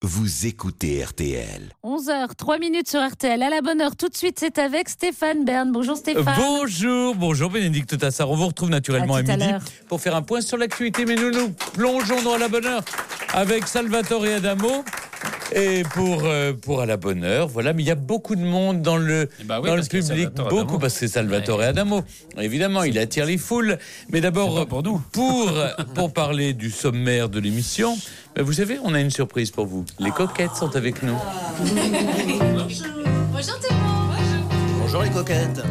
Vous écoutez RTL. 11h, 3 minutes sur RTL. À la bonne heure, tout de suite, c'est avec Stéphane Bern. Bonjour Stéphane. Bonjour Bénédicte Tassard. On vous retrouve naturellement à midi pour faire un point sur l'actualité. Mais nous plongeons dans À la bonne heure avec Salvatore Adamo. Et pour À la bonne heure, voilà. Mais il y a beaucoup de monde dans le public. Beaucoup, parce que c'est Salvatore Adamo. Évidemment, il attire les foules. Mais d'abord, pour parler du sommaire de l'émission, vous savez, on a une surprise pour vous. Les coquettes sont avec nous. Bonjour. Bonjour tout le monde. Bonjour les coquettes.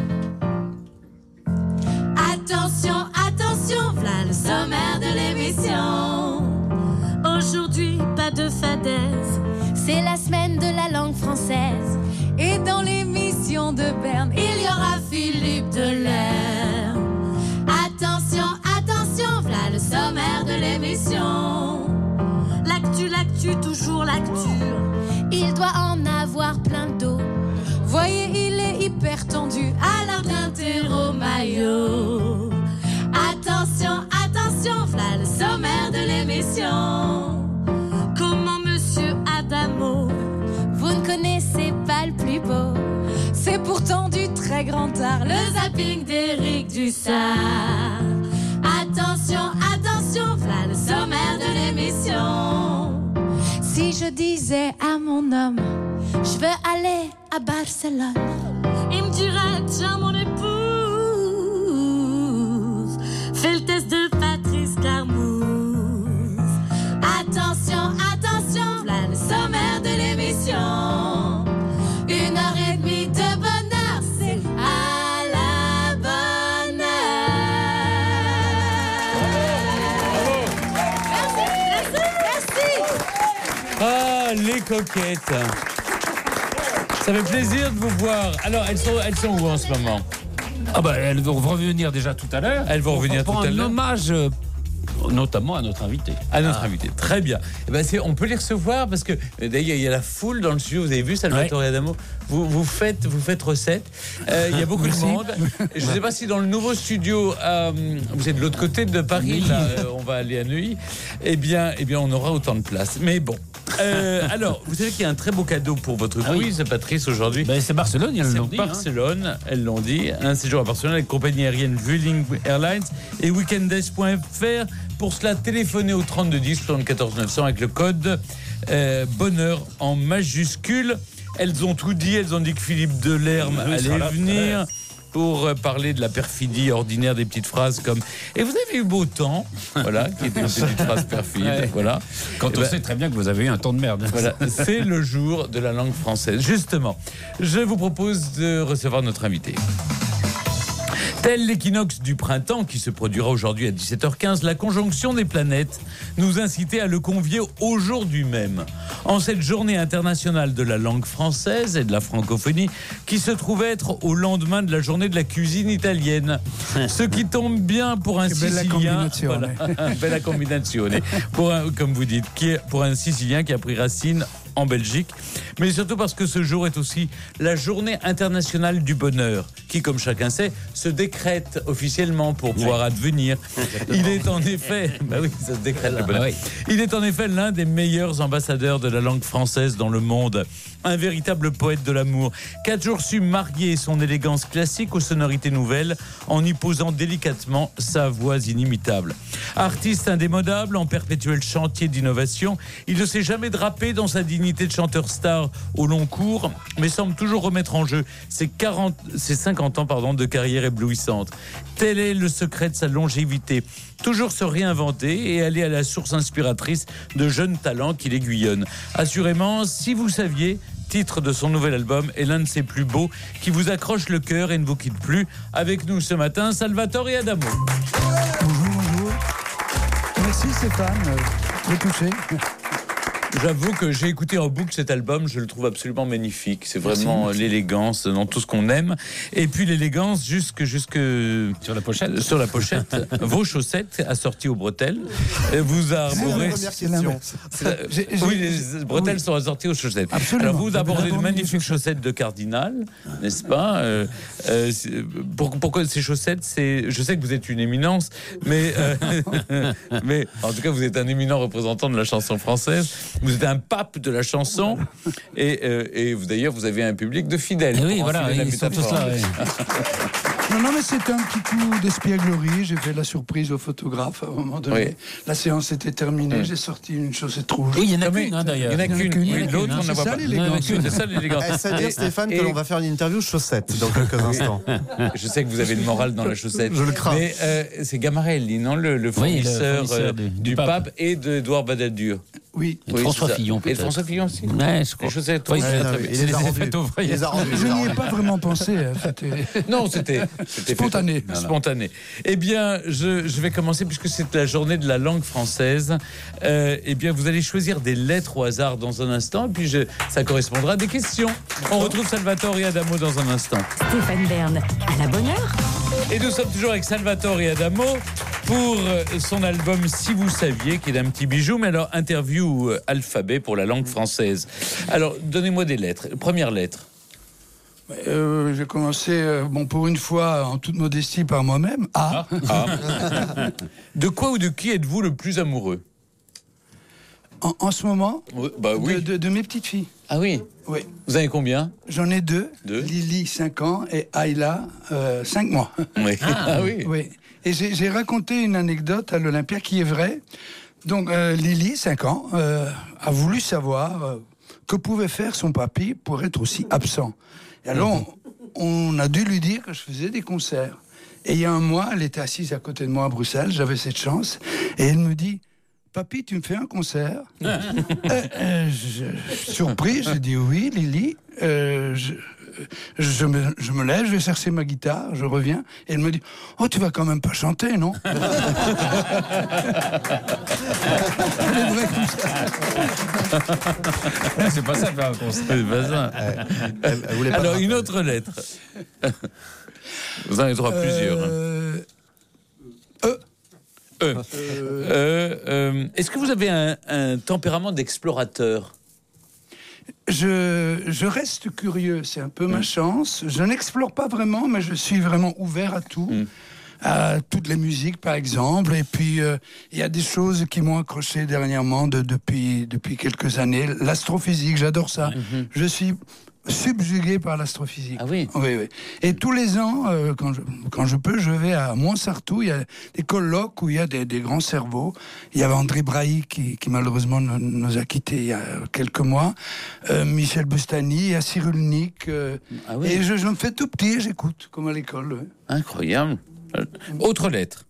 Attention, attention, voilà le sommaire de l'émission. Aujourd'hui, pas de fadaise. C'est la semaine de la langue française. Et dans l'émission de Berne, il y aura Philippe Delerme. Attention, attention, voilà le sommaire de l'émission. L'actu, toujours l'actu. Il doit en avoir plein le dos. Voyez, il est hyper tendu à l'heure d'interro maillot. Attention, attention, voilà le sommaire de l'émission. Comment monsieur Adamo, vous ne connaissez pas le plus beau. C'est pourtant du très grand art, le zapping d'Éric Dussard. Attention, attention, voilà le sommaire de l'émission. Si je disais à mon homme, je veux aller à Barcelone, il me dirait, tiens mon épouse, fais le test de Patrice Carmouze. Attention, attention, voilà le sommaire de l'émission. 1h30 de bonheur, c'est à la bonne heure. Merci. Ah, les coquettes. Ça fait plaisir de vous voir. Alors, elles sont où en ce moment? Elles vont revenir déjà tout à l'heure. Elles vont revenir tout à l'heure. Un hommage notamment à notre invité. Très bien. On peut les recevoir parce que d'ailleurs il y a la foule dans le studio. Vous avez vu Salvatore Adamo. Vous faites recette. Il y a beaucoup de monde. Je ne sais pas si dans le nouveau studio, vous êtes de l'autre côté de Paris. Là, on va aller à Neuilly. Eh bien, on aura autant de place. Mais bon. Alors, vous savez qu'il y a un très beau cadeau pour votre quiz, Patrice, aujourd'hui. C'est Barcelone, elles l'ont dit. Barcelone, elles l'ont dit. Un séjour à Barcelone avec compagnie aérienne Vueling Airlines et weekendaise.fr. Pour cela, téléphonez au 3210 74 900 avec le code bonheur en majuscule. Elles ont tout dit. Elles ont dit que Philippe Delerme allait venir pour parler de la perfidie ordinaire des petites phrases comme « Et vous avez eu beau temps ?» Voilà, qui était une petite phrase perfide. Voilà. Quand on sait très bien que vous avez eu un temps de merde. Voilà, c'est le jour de la langue française. Justement, je vous propose de recevoir notre invité. Tel l'équinoxe du printemps qui se produira aujourd'hui à 17h15, la conjonction des planètes nous incitait à le convier aujourd'hui même. En cette journée internationale de la langue française et de la francophonie qui se trouve être au lendemain de la journée de la cuisine italienne. Ce qui tombe bien pour un Sicilien. Bella combinazione. Comme vous dites, pour un Sicilien qui a pris racine en Belgique, mais surtout parce que ce jour est aussi la journée internationale du bonheur, qui, comme chacun sait, se décrète officiellement pour pouvoir advenir. Il est en effet, ça se décrète le bonheur. Il est en effet l'un des meilleurs ambassadeurs de la langue française dans le monde. Un véritable poète de l'amour, qui a toujours su marier son élégance classique aux sonorités nouvelles en y posant délicatement sa voix inimitable. Artiste indémodable en perpétuel chantier d'innovation, il ne s'est jamais drapé dans sa dignité de chanteur star au long cours, mais semble toujours remettre en jeu ses 50 ans de carrière éblouissante. Tel est le secret de sa longévité. Toujours se réinventer et aller à la source inspiratrice de jeunes talents qui l'aiguillonnent. Assurément, si vous saviez, titre de son nouvel album est l'un de ses plus beaux, qui vous accroche le cœur et ne vous quitte plus. Avec nous ce matin, Salvatore Adamo. Bonjour. Merci Stéphane, très touché. J'avoue que j'ai écouté en boucle cet album, je le trouve absolument magnifique. C'est vraiment l'élégance dans tout ce qu'on aime. Et puis l'élégance jusque sur la pochette. Sur la pochette, vos chaussettes assorties aux bretelles. Vous arborez. Oui, les bretelles sont assorties aux chaussettes. Absolument. Alors vous abordez de magnifiques chaussettes de cardinal, n'est-ce pas? Pourquoi ces chaussettes? Je sais que vous êtes une éminence, mais en tout cas vous êtes un éminent représentant de la chanson française. Vous Vous êtes un pape de la chanson. Et vous, d'ailleurs, vous avez un public de fidèles. Et oui, pour voilà, enfiler la ils sont tous métaphore. là. Oui. Non, mais c'était un petit coup d'espièglerie. J'ai fait la surprise au photographe à un moment donné. Oui. La séance était terminée. J'ai sorti une chaussette rouge. Oui, il y en a Non, mais qu'une, hein, d'ailleurs. Il n'y en a qu'une. Il y en a Oui, qu'une. l'autre, on C'est n'en voit ça, pas. l'élégance. C'est ça l'élégance. C'est-à-dire, Stéphane, et- que l'on va faire une interview chaussettes dans quelques instants. Je sais que vous avez le moral dans la chaussette. Je le crains. Mais c'est Gamarelli, non, le fournisseur, fournisseur du pape et d'Edouard Balladur. Oui. Et de François c'est ça. Fillon, Et de peut-être. François Fillon aussi. Ouais, je crois. Les chaussettes Oui, rouges, c'est- très non, bien. il c'est les a les rendus. effets ouvriers. Il les a rendus, Je n'y ai pas vraiment pensé. Hein. C'était- Non, c'était Spontané. fait- spontané. Eh bien, je vais commencer puisque c'est la journée de la langue française. Eh bien, vous allez choisir des lettres au hasard dans un instant, et puis ça correspondra à des questions. On retrouve Salvatore et Adamo dans un instant. Stéphane Bern, à la bonne heure. Et nous sommes toujours avec Salvatore et Adamo pour son album Si vous saviez, qui est un petit bijou, mais alors interview alphabet pour la langue française. Alors, donnez-moi des lettres. Première lettre. J'ai commencé, pour une fois, en toute modestie, par moi-même. A. De quoi ou de qui êtes-vous le plus amoureux? En ce moment, Bah oui. de mes petites filles. Ah oui. Oui. Vous avez combien? J'en ai deux. Deux. Lily, 5 ans, et Ayla, 5 mois. Oui. Ah oui. Oui. Et j'ai raconté une anecdote à l'Olympia qui est vraie. Donc, Lily, 5 ans, a voulu savoir que pouvait faire son papy pour être aussi absent. Et alors, on a dû lui dire que je faisais des concerts. Et il y a un mois, elle était assise à côté de moi à Bruxelles, j'avais cette chance, et elle me dit: Papy, tu me fais un concert? Surpris, j'ai dit oui, Lily. Je me lève, je vais chercher ma guitare, je reviens, et elle me dit: Oh, tu vas quand même pas chanter, non? Elle est vraie comme ça. C'est pas ça, faire un concert. C'est pas ça. Elle voulait pas Alors, le une rappeler. autre lettre. Vous en avez droit à plusieurs. Est-ce que vous avez un tempérament d'explorateur? Je reste curieux, c'est un peu ma chance. Je n'explore pas vraiment, mais je suis vraiment ouvert à tout. À toutes les musiques, par exemple. Et puis, il y a des choses qui m'ont accroché dernièrement, depuis quelques années. L'astrophysique, j'adore ça. Je suis subjugué par l'astrophysique. Ah oui. Oui, oui. Et tous les ans, quand je peux, je vais à Montsartou. Il y a des colloques où il y a des grands cerveaux. Il y avait André Brahi qui malheureusement nous a quittés il y a quelques mois. Michel Bustani, il y a Cyrulnik. Ah oui. Et je me fais tout petit et j'écoute, comme à l'école. Oui. Incroyable. Autre lettre.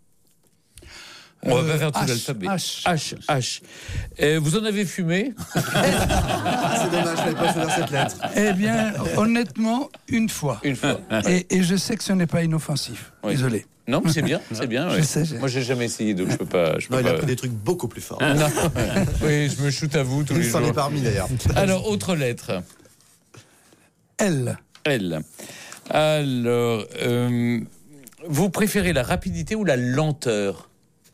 On va pas faire tout H, l'alphabet. H. H. Vous en avez fumé? Ah, c'est dommage, je n'avais pas choisi cette lettre. Eh bien, honnêtement, une fois. Une fois. Et je sais que ce n'est pas inoffensif. Oui. Désolé. Non, mais c'est bien, c'est bien. Je ouais. sais. Moi, j'ai jamais essayé, donc je peux pas. Non, il a pris des trucs beaucoup plus forts. Non. Oui, je me shoot à vous tous les Il s'en jours. est parmi d'ailleurs. Alors, autre lettre. L. L. Alors, vous préférez la rapidité ou la lenteur?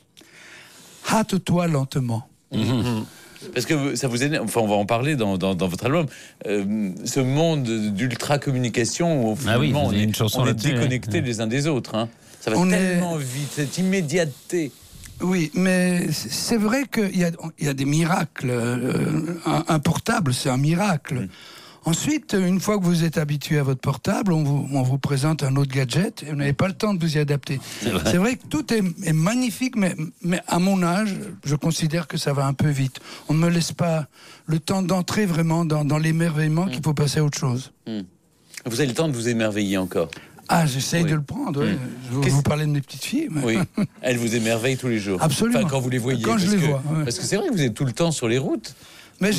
Hâte-toi lentement. Parce que ça vous énerve, enfin on va en parler dans votre album, ce monde d'ultra-communication où Ah oui, finalement, vous avez une chanson on est là-dessus, déconnectés les uns des autres. Hein. Ça va On tellement vite, cette immédiateté. Oui, mais c'est vrai qu'il y a des miracles. Un portable, c'est un miracle. Ensuite, une fois que vous êtes habitué à votre portable, on vous présente un autre gadget et vous n'avez pas le temps de vous y adapter. C'est vrai que tout est magnifique, mais à mon âge, je considère que ça va un peu vite. On ne me laisse pas le temps d'entrer vraiment dans l'émerveillement qu'il faut passer à autre chose. Vous avez le temps de vous émerveiller encore. Ah, j'essaye Oui. de le prendre. Ouais. Je vous parlais de mes petites filles. Mais... Oui, elles vous émerveillent tous les jours. Absolument. Enfin, quand vous les voyez. Quand je parce les que- vois, ouais. Parce que c'est vrai que vous êtes tout le temps sur les routes. Mais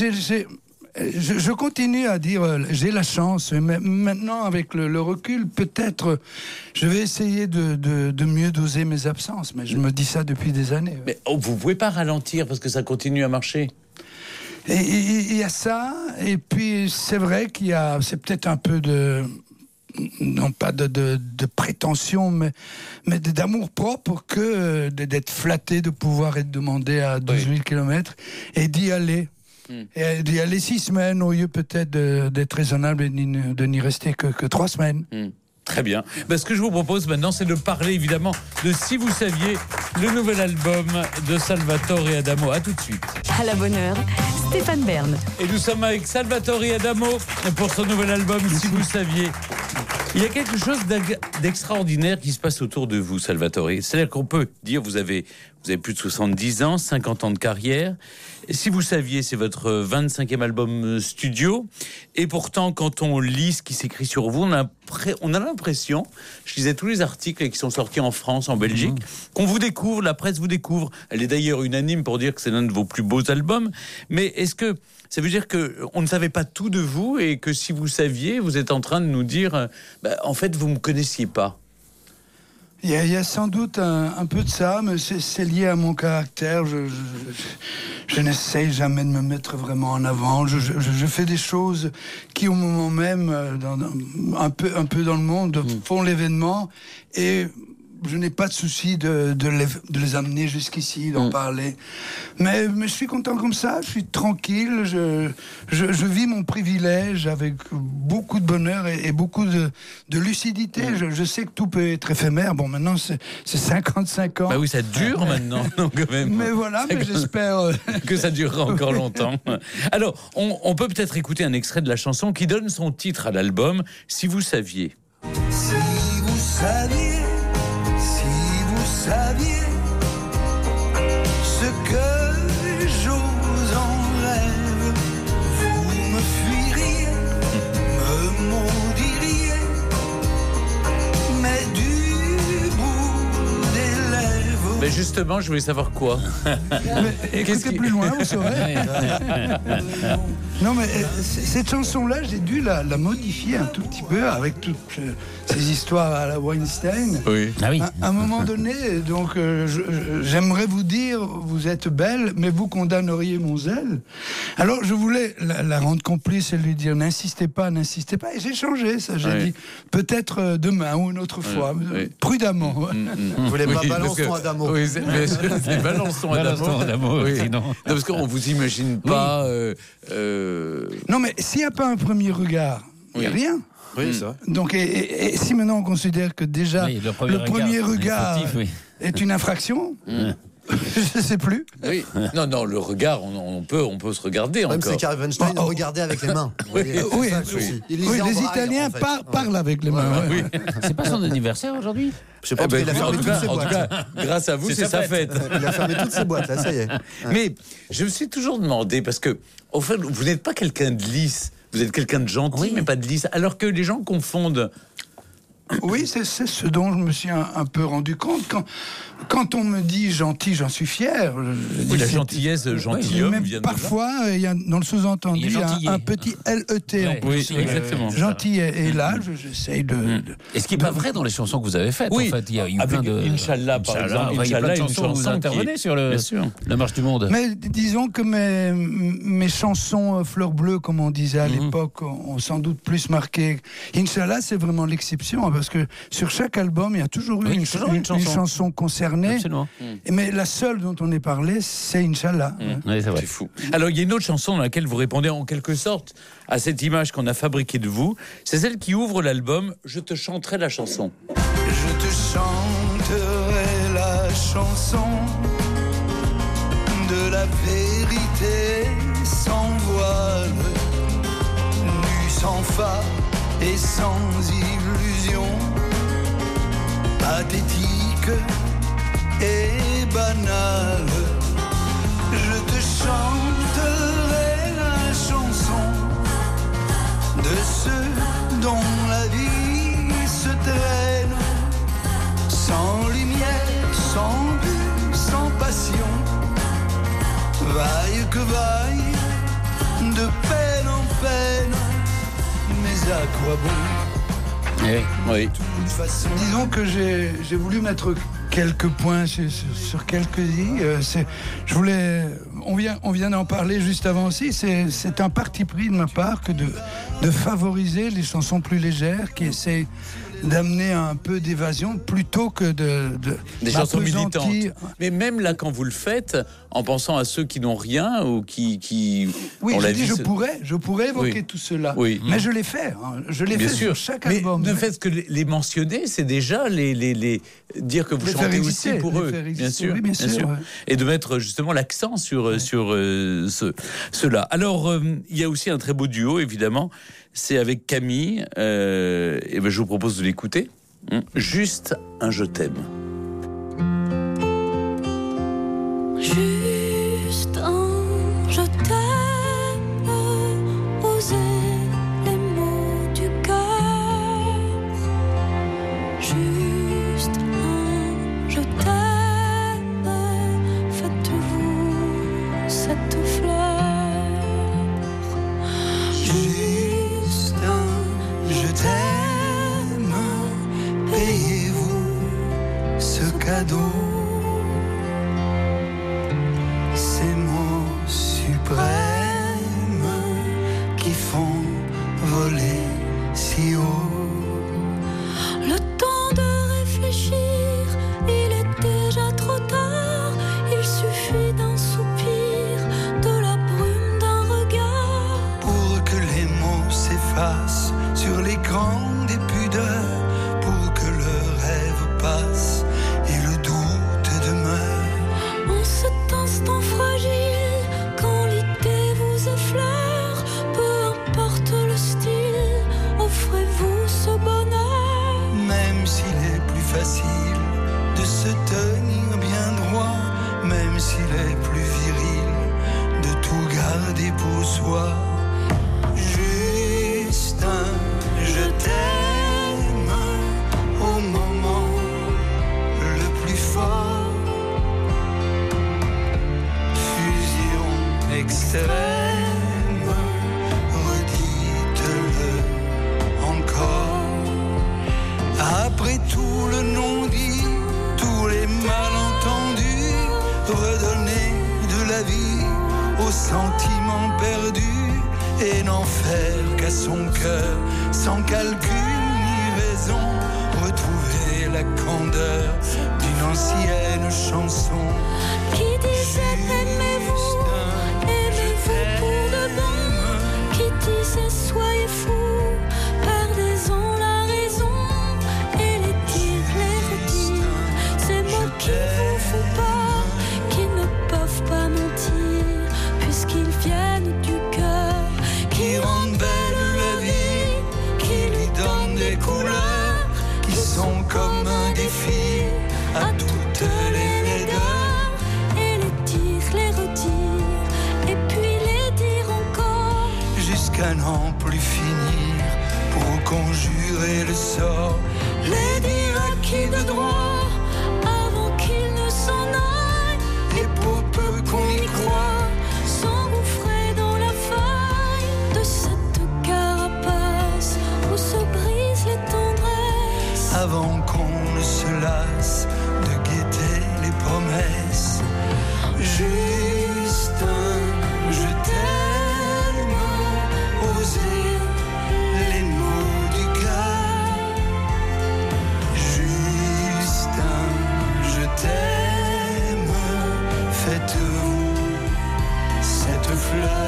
je continue à dire, j'ai la chance, mais maintenant avec le recul, peut-être je vais essayer de mieux doser mes absences, mais je me dis ça depuis des années. Mais vous pouvez pas ralentir parce que ça continue à marcher. Et il y a ça, et puis c'est vrai c'est peut-être un peu non pas de prétention, mais d'amour propre que d'être flatté de pouvoir être demandé à 12 000 km et d'y aller. Et d'y aller 6 semaines au lieu peut-être d'être raisonnable et de n'y rester que 3 semaines. Très bien. Ce que je vous propose maintenant, c'est de parler évidemment de Si vous saviez, le nouvel album de Salvatore et Adamo. À tout de suite. À la bonne heure, Stéphane Bern. Et nous sommes avec Salvatore Adamo pour son nouvel album, Si vous saviez. Il y a quelque chose d'extraordinaire qui se passe autour de vous, Salvatore. C'est-à-dire qu'on peut dire, vous avez plus de 70 ans, 50 ans de carrière. Et Si vous saviez, c'est votre 25e album studio. Et pourtant, quand on lit ce qui s'écrit sur vous, on a l'impression, je lisais tous les articles qui sont sortis en France, en Belgique, qu'on vous découvre, la presse vous découvre. Elle est d'ailleurs unanime pour dire que c'est l'un de vos plus beaux albums. Mais est-ce que ça veut dire qu'on ne savait pas tout de vous et que si vous saviez, vous êtes en train de nous dire, en fait, vous ne me connaissiez pas? Il y a sans doute un peu de ça, mais c'est lié à mon caractère. Je n'essaye jamais de me mettre vraiment en avant. Je fais des choses qui, au moment même, un peu dans le monde, font l'événement. Et je n'ai pas de souci de les amener jusqu'ici, d'en parler. Mais je suis content comme ça, je suis tranquille, je vis mon privilège avec beaucoup de bonheur et beaucoup de lucidité. Je sais que tout peut être éphémère. Bon, maintenant, c'est 55 ans. Bah oui, ça dure maintenant, quand même. Mais voilà, mais j'espère que ça durera encore longtemps. Alors, on peut peut-être écouter un extrait de la chanson qui donne son titre à l'album, Si vous saviez. Si vous saviez, ce que j'ose en rêve, vous me fuiriez, me maudiriez, mais du bout des lèvres. Mais justement, je voulais savoir quoi. Écoutez plus loin, vous saurez. Non, mais cette chanson-là, j'ai dû la modifier un tout petit peu avec toutes ces histoires à la Weinstein. Oui. Ah oui. À un moment donné, donc, j'aimerais vous dire, vous êtes belle, mais vous condamneriez mon zèle. Alors, je voulais la rendre complice et lui dire, n'insistez pas. Et j'ai changé ça. J'ai dit, peut-être demain ou une autre fois, prudemment. Vous voulez pas balançons Adamo? Oui, c'est balançons Adamo. Oui. Non, parce qu'on vous imagine pas. Non, mais s'il n'y a pas un premier regard, il n'y a rien. Oui, c'est vrai. Donc, et si maintenant on considère que déjà le premier regard est une infraction, je ne sais plus. Oui. Non, le regard, on peut se regarder même encore. c'est qu'Harvey Weinstein regardait avec les mains. Oui, les Italiens parlent avec les mains. Oui. C'est pas son anniversaire aujourd'hui? Je sais pas, il a fermé toutes ses En tout boîtes. cas, grâce à vous, c'est sa fête. Il a fermé toutes ses boîtes, là, ça y est. Mais je me suis toujours demandé, parce que, au fait, vous n'êtes pas quelqu'un de lisse. Vous êtes quelqu'un de gentil, mais pas de lisse. Alors que les gens confondent. Oui, c'est ce dont je me suis un peu rendu compte. Quand on me dit gentil, j'en suis fier. Oui, la gentillesse, gentilhomme, même vient de parfois, il y a dans le sous-entendu un petit LET. Oui, exactement. Gentil. Et là, j'essaye de... Et ce qui n'est pas vrai dans les chansons que vous avez faites, Oui, en fait. Il y a eu avec plein de... Inch'Allah, par exemple. Il y a plein de Inch'Allah, une chansons où vous chanson intervenez qui- sur Bien sûr. la marche du monde. Mais disons que mes chansons fleurs bleues, comme on disait à l'époque, ont sans doute plus marqué. Inch'Allah, c'est vraiment l'exception, parce que sur chaque album, il y a toujours eu une chanson concernée. Absolument. Mais la seule dont on est parlé, c'est Inch'Allah. Oui, c'est vrai. C'est fou. Alors, il y a une autre chanson dans laquelle vous répondez en quelque sorte à cette image qu'on a fabriquée de vous. C'est celle qui ouvre l'album « Je te chanterai la chanson ». Je te chanterai la chanson de la vérité sans voile, nue sans phare et sans illusion, pathétique et banale. Je te chanterai la chanson de ceux dont la vie se traîne, sans lumière, sans but, sans passion, vaille que vaille, de peine en peine, mais à quoi bon? Oui. De toute façon, Disons que j'ai voulu mettre quelques points sur quelques i. On vient d'en parler juste avant aussi. C'est un parti pris de ma part que de favoriser les chansons plus légères qui essaient d'amener un peu d'évasion plutôt que des chansons militantes. d'appesantir. Mais même là, quand vous le faites, en pensant à ceux qui n'ont rien ou qui Oui, ont la vie, je pourrais évoquer Oui. tout cela. Oui. Mais je l'ai fait. Je l'ai Bien fait sûr. sur chaque mais album. ne fait que les mentionner, c'est déjà les dire que vous Les faire chantez exister, aussi pour les eux, faire bien exister, sûr, oui, bien sûr, ouais. et de mettre justement l'accent sur cela. Alors il y a aussi un très beau duo, évidemment, c'est avec Camille. Et ben je vous propose de l'écouter. Juste un je t'aime. Juste un je t'aime, oser les mots du cœur. Juste un je t'aime, faites-vous cette fleur. Juste un je t'aime, payez-vous ce cadeau. Ces mots suprêmes qui font voler si haut. Le temps de réfléchir, il est déjà trop tard. Il suffit d'un soupir, de la brume d'un regard. Pour que les mots s'effacent sur l'écran des pudeurs, pour que le rêve passe et le doute demeure. En cet instant fragile, quand l'idée vous effleure, peu importe le style, offrez-vous ce bonheur. Même s'il est plus facile de se tenir bien droit, même s'il est plus viril de tout garder pour soi. Juste un je t'aime au moment le plus fort. Fusion extrême, redites-le encore. Après tout le non-dit, tous les malentendus, redonner de la vie aux sentiments perdus et n'en faire qu'à son cœur, sans calcul ni raison, retrouver la candeur d'une ancienne chanson. Qui disait aimez-vous, aimez-vous pour de bon. Qui disait soyez fous, perdez-en la raison. Et les dire, les redire, ces mots qui vous font peur, qui ne peuvent pas mentir, puisqu'ils viennent du cœur. Qui rendent belle la vie, qui lui donnent des couleurs, qui sont comme un défi à toutes les laideurs. Et les dire, les redire, et puis les dire encore. Jusqu'à n'en plus finir pour conjurer le sort. Les dire à qui de droit, avant qu'il ne s'en aille. Et pour peu qu'on y croit, S'engouffrer dans la faille de cette carapace où se brisent les tendresses. avant qu'on ne se lasse de guetter les promesses. Juste un je t'aime, oser les mots du cœur. Juste un je t'aime, faites-vous cette fleur.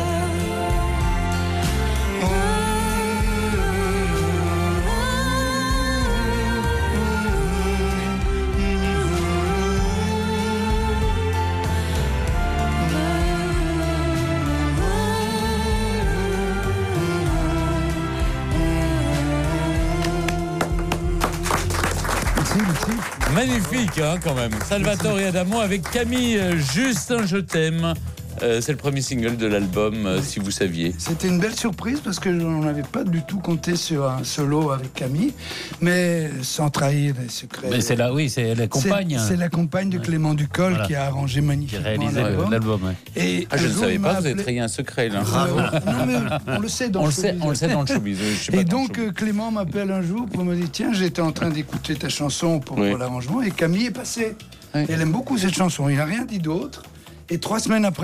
Magnifique, hein, quand même. Salvatore et Adamo avec Camille, juste un je t'aime. C'est le premier single de l'album, si vous saviez. C'était une belle surprise parce que je n'avais pas du tout compté sur un solo avec Camille, mais sans trahir les secrets. Mais c'est là, oui, c'est la compagne. C'est la compagne de Clément Ducol Voilà. qui a arrangé Qui magnifiquement réalisait l'album. l'album. Ouais. Et Ah, je un ne jour, savais il m'a pas, vous avez appelé- trahi un secret, là. Non, mais on le sait dans On le le sait, showbiz. on le sait dans le showbiz. Je sais pas Et dans le donc showbiz. Clément m'appelle un jour pour me dire tiens, j'étais en train d'écouter ta chanson pour Oui. l'arrangement et Camille est passée. Oui. Elle aime beaucoup cette chanson, il n'a rien dit d'autre. Et 3 semaines après,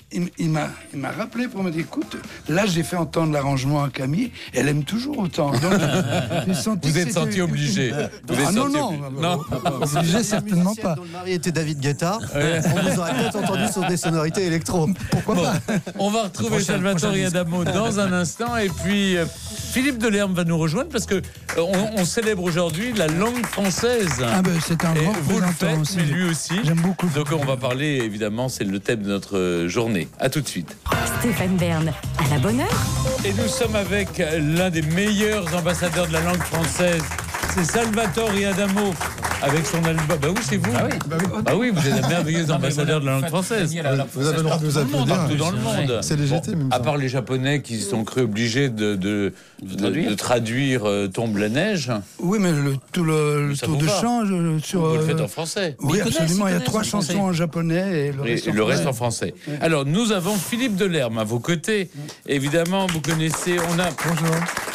il m'a rappelé pour me dire, écoute, là j'ai fait entendre l'arrangement à Camille, elle aime toujours autant. Donc, vous êtes senti obligé. Non, obligé certainement pas. Dont le mari était David Guetta, on vous aurait peut-être entendu sur des sonorités électro. Pourquoi pas? On va retrouver Salvatore Adamo dans un instant, et puis Philippe Delerme va nous rejoindre parce que on célèbre aujourd'hui la langue française. Ah ben c'est un grand vous le représentant faites, aussi. mais lui aussi. J'aime beaucoup. Donc on va parler, évidemment, c'est le thème de notre journée. À tout de suite. Stéphane Bern, à la bonne heure. Et nous sommes avec l'un des meilleurs ambassadeurs de la langue française. C'est Salvatore Adamo avec son album. Bah oui, c'est vous. Ah oui, vous êtes un merveilleux ambassadeur de la langue française. Vous avez le droit de vous applaudir. Partout dans le monde. C'est légitime. À part les Japonais qui se sont cru obligés de traduire Tombe la neige. Oui, mais tout le Ça tour vous de va. chant sur. Vous le faites en français. Oui, Ils absolument. Il y a connaissent 3 en français. chansons en japonais et le reste en français. Alors, nous avons Philippe Delerme à vos côtés. Évidemment, vous connaissez. Bonjour.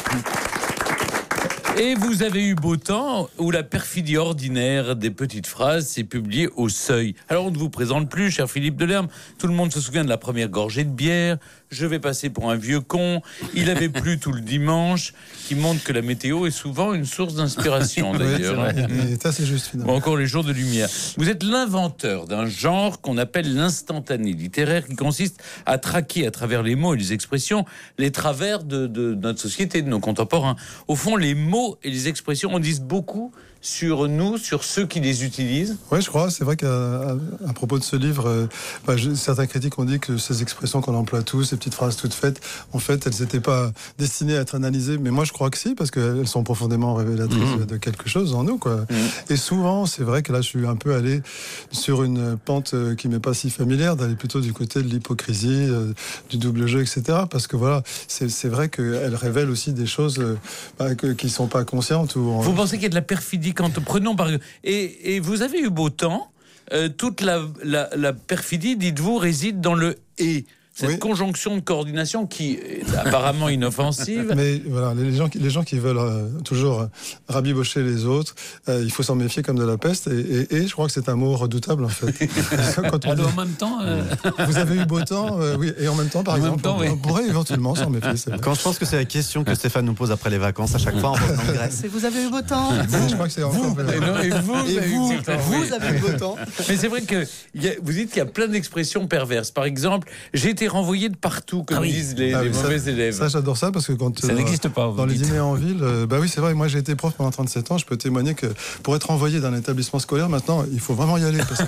Et vous avez eu beau temps où la perfidie ordinaire des petites phrases s'est publiée au Seuil. Alors on ne vous présente plus, cher Philippe Delerme. Tout le monde se souvient de la première gorgée de bière. Je vais passer pour un vieux con. Il avait plu tout le dimanche, qui montre que la météo est souvent une source d'inspiration d'ailleurs. Et ça, c'est juste Ou finalement. encore les jours de lumière. Vous êtes l'inventeur d'un genre qu'on appelle l'instantané littéraire, qui consiste à traquer à travers les mots et les expressions les travers de notre société, de nos contemporains. Au fond, les mots et les expressions en disent beaucoup sur nous, sur ceux qui les utilisent. Oui, je crois. C'est vrai qu'à propos de ce livre, certains critiques ont dit que ces expressions qu'on emploie tous, ces petites phrases toutes faites, en fait, elles n'étaient pas destinées à être analysées. Mais moi, je crois que si, parce qu'elles sont profondément révélatrices de quelque chose en nous, quoi. Et souvent, c'est vrai que là, je suis un peu allé sur une pente qui m'est pas si familière, d'aller plutôt du côté de l'hypocrisie, du double jeu, etc. Parce que voilà, c'est vrai qu'elles révèlent aussi des choses qui sont pas conscientes. Vous pensez qu'il y a de la perfidie prenons par exemple, et vous avez eu beau temps, toute la perfidie, dites-vous, réside dans le « et ». Cette conjonction de coordination qui est apparemment inoffensive. Mais voilà, les gens qui veulent toujours rabibocher les autres, il faut s'en méfier comme de la peste. Et je crois que c'est un mot redoutable en fait. Quand on Alors, dit, en même temps, vous avez eu beau temps, oui, et en même temps, par exemple, on pourrait éventuellement s'en méfier. C'est vrai. Quand je pense que c'est la question que Stéphane nous pose après les vacances à chaque fois en revenant de Grèce. Et vous avez eu beau temps. Je crois que c'est encore. Et vous avez eu beau temps. Mais c'est vrai que vous dites qu'il y a plein d'expressions perverses. Par exemple, j'ai été renvoyé de partout, comme disent les mauvais élèves. Ça, j'adore ça parce que quand ça n'existe pas. Dans les dîners en ville, bah oui, c'est vrai. Moi, j'ai été prof pendant 37 ans. Je peux témoigner que pour être envoyé d'un établissement scolaire, maintenant, il faut vraiment y aller parce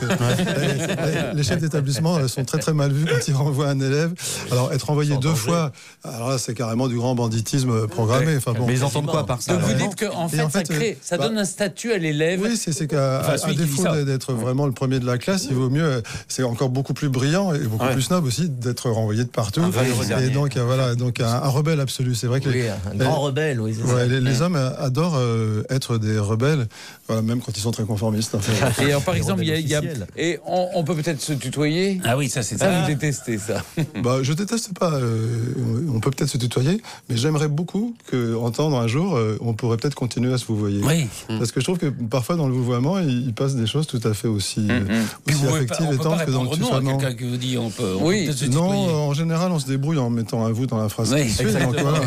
que les chefs d'établissement sont très très mal vus quand ils renvoient un élève. Alors, être envoyé 2 fois, alors là, c'est carrément du grand banditisme programmé. Enfin bon. Mais ils entendent quoi par ça? Donc vous dites qu'en fait, ça donne un statut à l'élève. Oui, c'est qu'à défaut d'être vraiment le premier de la classe, il vaut mieux. C'est encore beaucoup plus brillant et beaucoup plus snob aussi d'être renvoyé de partout. Et donc voilà, donc un rebelle absolu. C'est vrai que un grand rebelle, oui. Les hommes adorent être des rebelles, voilà, même quand ils sont très conformistes. En fait. Et alors, par exemple, et on peut peut-être se tutoyer. Ah oui, ça c'est ça. Vous détestez ça? Bah, je déteste pas. On peut peut-être se tutoyer, mais j'aimerais beaucoup entendre un jour. On pourrait peut-être continuer à se vouvoyer. Oui. Parce que je trouve que parfois dans le vouvoiement, il passe des choses tout à fait aussi affectives et tendres que dans le tutoiement. Quelqu'un qui vous dit on peut non, en général, on se débrouille en mettant un vous dans la phrase qui suit. Donc voilà.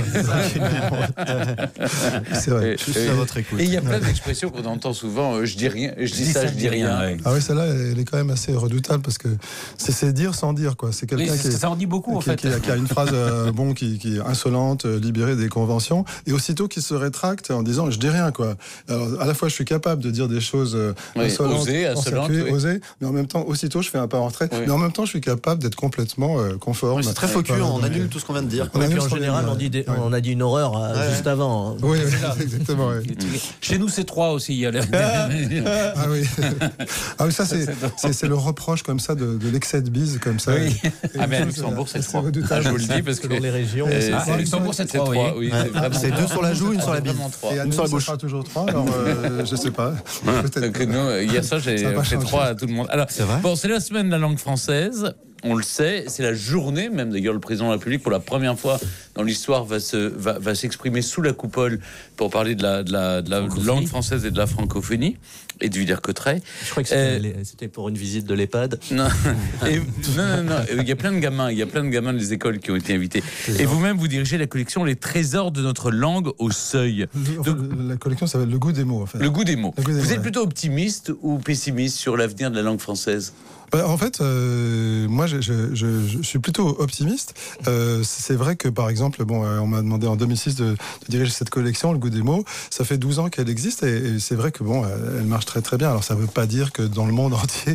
C'est vrai. Je suis à votre écoute. Et il y a plein d'expressions qu'on entend souvent. Je dis rien, je dis ça, je dis rien. Ah oui, celle-là, elle est quand même assez redoutable parce que c'est dire sans dire, quoi. C'est quelqu'un ça en dit beaucoup en fait. Qui a une phrase qui est insolente, libérée des conventions, et aussitôt qui se rétracte en disant je dis rien, quoi. Alors, à la fois, je suis capable de dire des choses insolentes, osées, mais en même temps, aussitôt, je fais un pas en retrait. Mais en même temps, je suis capable d'être complètement conforme. C'est très focus, on annule tout ce qu'on vient de dire. Et puis en général, on a dit une horreur juste avant. Oui, exactement. Chez nous, c'est 3 aussi. Ah oui, ça c'est le reproche comme ça de l'excès de bise comme ça. Oui. Mais à Luxembourg, c'est 3. Je vous le dis parce que dans les régions. À Luxembourg, c'est 3. Oui, c'est 2 sur la joue, une sur la bise. Et une sur la bouche. Toujours 3. Alors je sais pas. Donc nous, hier soir, j'ai fait 3 à tout le monde. Alors bon, c'est la semaine de la langue française. on le sait, c'est la journée, même d'ailleurs le président de la République, pour la première fois dans l'histoire, va s'exprimer sous la coupole pour parler de la langue française et de la francophonie, et de Villers-Cotterêts. Je crois que c'était pour une visite de l'EHPAD. Non, il y a plein de gamins des écoles qui ont été invités. Et vous-même, vous dirigez la collection Les Trésors de notre langue au Seuil. La collection s'appelle Le goût des mots, en fait. Le goût des mots. Vous êtes plutôt optimiste ou pessimiste sur l'avenir de la langue française ? En fait, moi, je suis plutôt optimiste. C'est vrai que, par exemple, on m'a demandé en 2006 de diriger cette collection, Le goût des mots. Ça fait 12 ans qu'elle existe et c'est vrai que, elle marche très très bien. Alors, ça ne veut pas dire que dans le monde entier,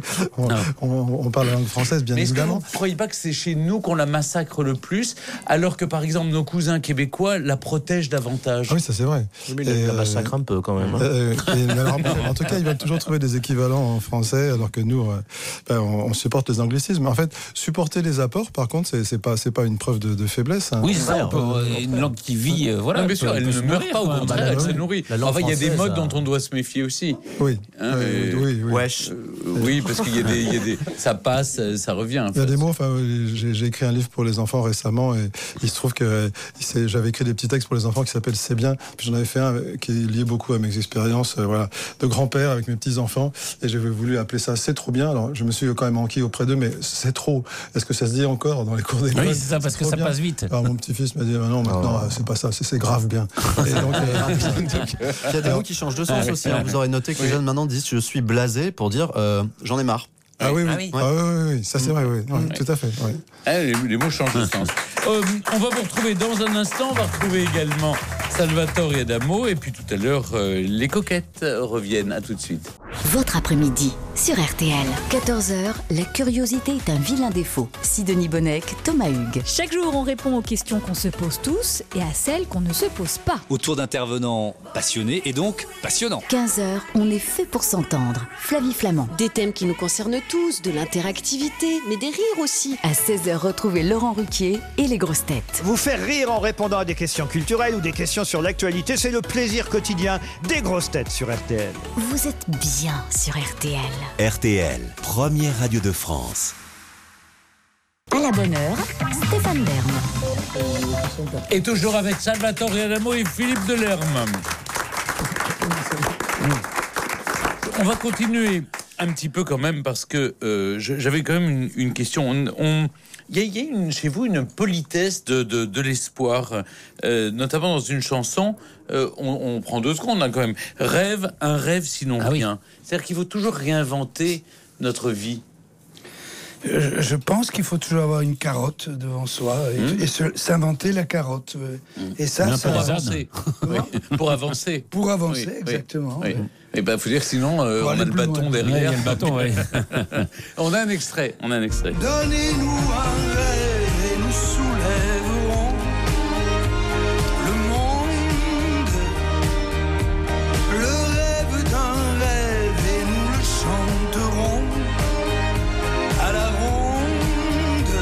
on parle la langue française, bien évidemment. Mais est-ce que vous ne croyez pas que c'est chez nous qu'on la massacre le plus, alors que, par exemple, nos cousins québécois la protègent davantage ? Oui, ça c'est vrai. Mais la massacre un peu quand même. Alors, en tout cas, ils veulent toujours trouver des équivalents en français, alors que nous... on supporte les anglicismes. En fait, supporter les apports, par contre, c'est pas une preuve de faiblesse. Hein. Oui, c'est ça. Une langue qui vit, voilà. Non, bien sûr, elle ne meurt pas, au contraire, elle se nourrit. Enfin, il y a des modes dont on doit se méfier aussi. Oui. Oui. Wesh. Oui, parce qu'il y a des, ça passe, ça revient. Il y a des mots. Enfin, j'ai écrit un livre pour les enfants récemment, et il se trouve que j'avais écrit des petits textes pour les enfants qui s'appellent C'est bien. Puis j'en avais fait un qui est lié beaucoup à mes expériences, de grand-père avec mes petits enfants, et j'avais voulu appeler ça C'est trop bien. Alors, je me suis quand même enquis auprès d'eux, mais c'est trop. Est-ce que ça se dit encore dans les cours d'école ? Oui, c'est ça, parce que ça passe vite. Alors, mon petit-fils m'a dit non, maintenant, c'est pas ça, c'est grave bien. Et donc, il y a des mots qui changent de sens aussi. Vous aurez noté que les jeunes maintenant disent je suis blasé pour dire j'en ai marre. Ah oui, ça c'est vrai, tout à fait. Oui. Les mots changent de sens. On va vous retrouver dans un instant. On va retrouver également Salvatore Adamo. Et puis tout à l'heure, les coquettes reviennent. À tout de suite. Votre après-midi sur RTL. 14h, la curiosité est un vilain défaut. Sidonie Bonnec, Thomas Hugues. Chaque jour, on répond aux questions qu'on se pose tous et à celles qu'on ne se pose pas. Autour d'intervenants passionnés et donc passionnants. 15h, on est fait pour s'entendre. Flavie Flamand. Des thèmes qui nous concernent tous, de l'interactivité, mais des rires aussi. À 16h, retrouvez Laurent Ruquier et les grosses têtes. Vous faire rire en répondant à des questions culturelles ou des questions sur l'actualité, c'est le plaisir quotidien des grosses têtes sur RTL. Vous êtes bien sur RTL. RTL, première radio de France. À la bonne heure, Stéphane Bern. Et toujours avec Salvatore Adamo et Philippe Delerme. On va continuer un petit peu quand même parce que j'avais quand même une question. Il y a chez vous une politesse de l'espoir, notamment dans une chanson. On prend 2 secondes quand même. Rêve, un rêve sinon rien. C'est-à-dire qu'il faut toujours réinventer notre vie. Je pense qu'il faut toujours avoir une carotte devant soi et s'inventer la carotte. Et ça pour avancer. Pour avancer. Pour avancer, exactement. Oui. Et ben, faut dire que sinon, on a le bâton derrière. Le bâton, On a un extrait. Donnez-nous un rêve et nous soulèverons le monde. Le rêve d'un rêve et nous le chanterons à la ronde.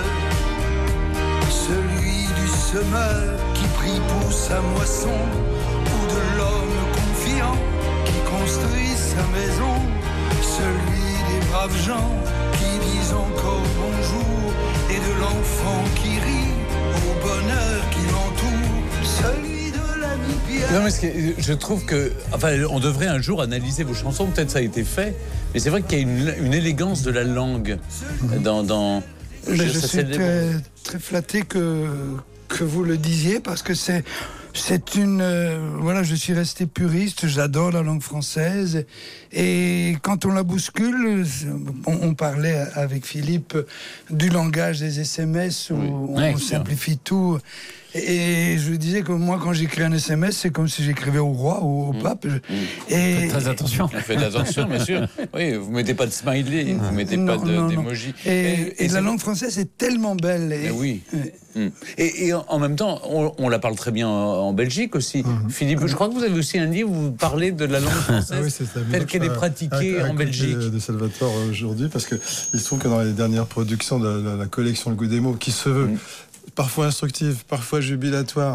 Celui du semeur qui prie pour sa moisson ou de l'homme confiant qui construit sa maison. Celui des braves gens qui disent encore bonjour et de l'enfant qui rit au bonheur qui l'entoure. Celui de l'ami Pierre. Non, mais je trouve que, on devrait un jour analyser vos chansons. Peut-être ça a été fait, mais c'est vrai qu'il y a une élégance de la langue dans. Je suis très flatté que vous le disiez parce que c'est une... je suis resté puriste, j'adore la langue française. Et quand on la bouscule, on parlait avec Philippe du langage des SMS où on simplifie tout. Et je disais que moi, quand j'écris un SMS, c'est comme si j'écrivais au roi ou au pape. Faites très attention. Faites attention, bien sûr. Oui, vous mettez pas de smiley, vous mettez pas d'emoji. Et la langue française est tellement belle. Et en même temps, on la parle très bien en Belgique aussi. Philippe, je crois que vous avez aussi un livre où vous parlez de la langue française telle qu'elle est pratiquée en Belgique. De Salvatore aujourd'hui, parce que il se trouve que dans les dernières productions de la collection Le Goût des mots, qui se veut parfois instructive, parfois jubilatoire,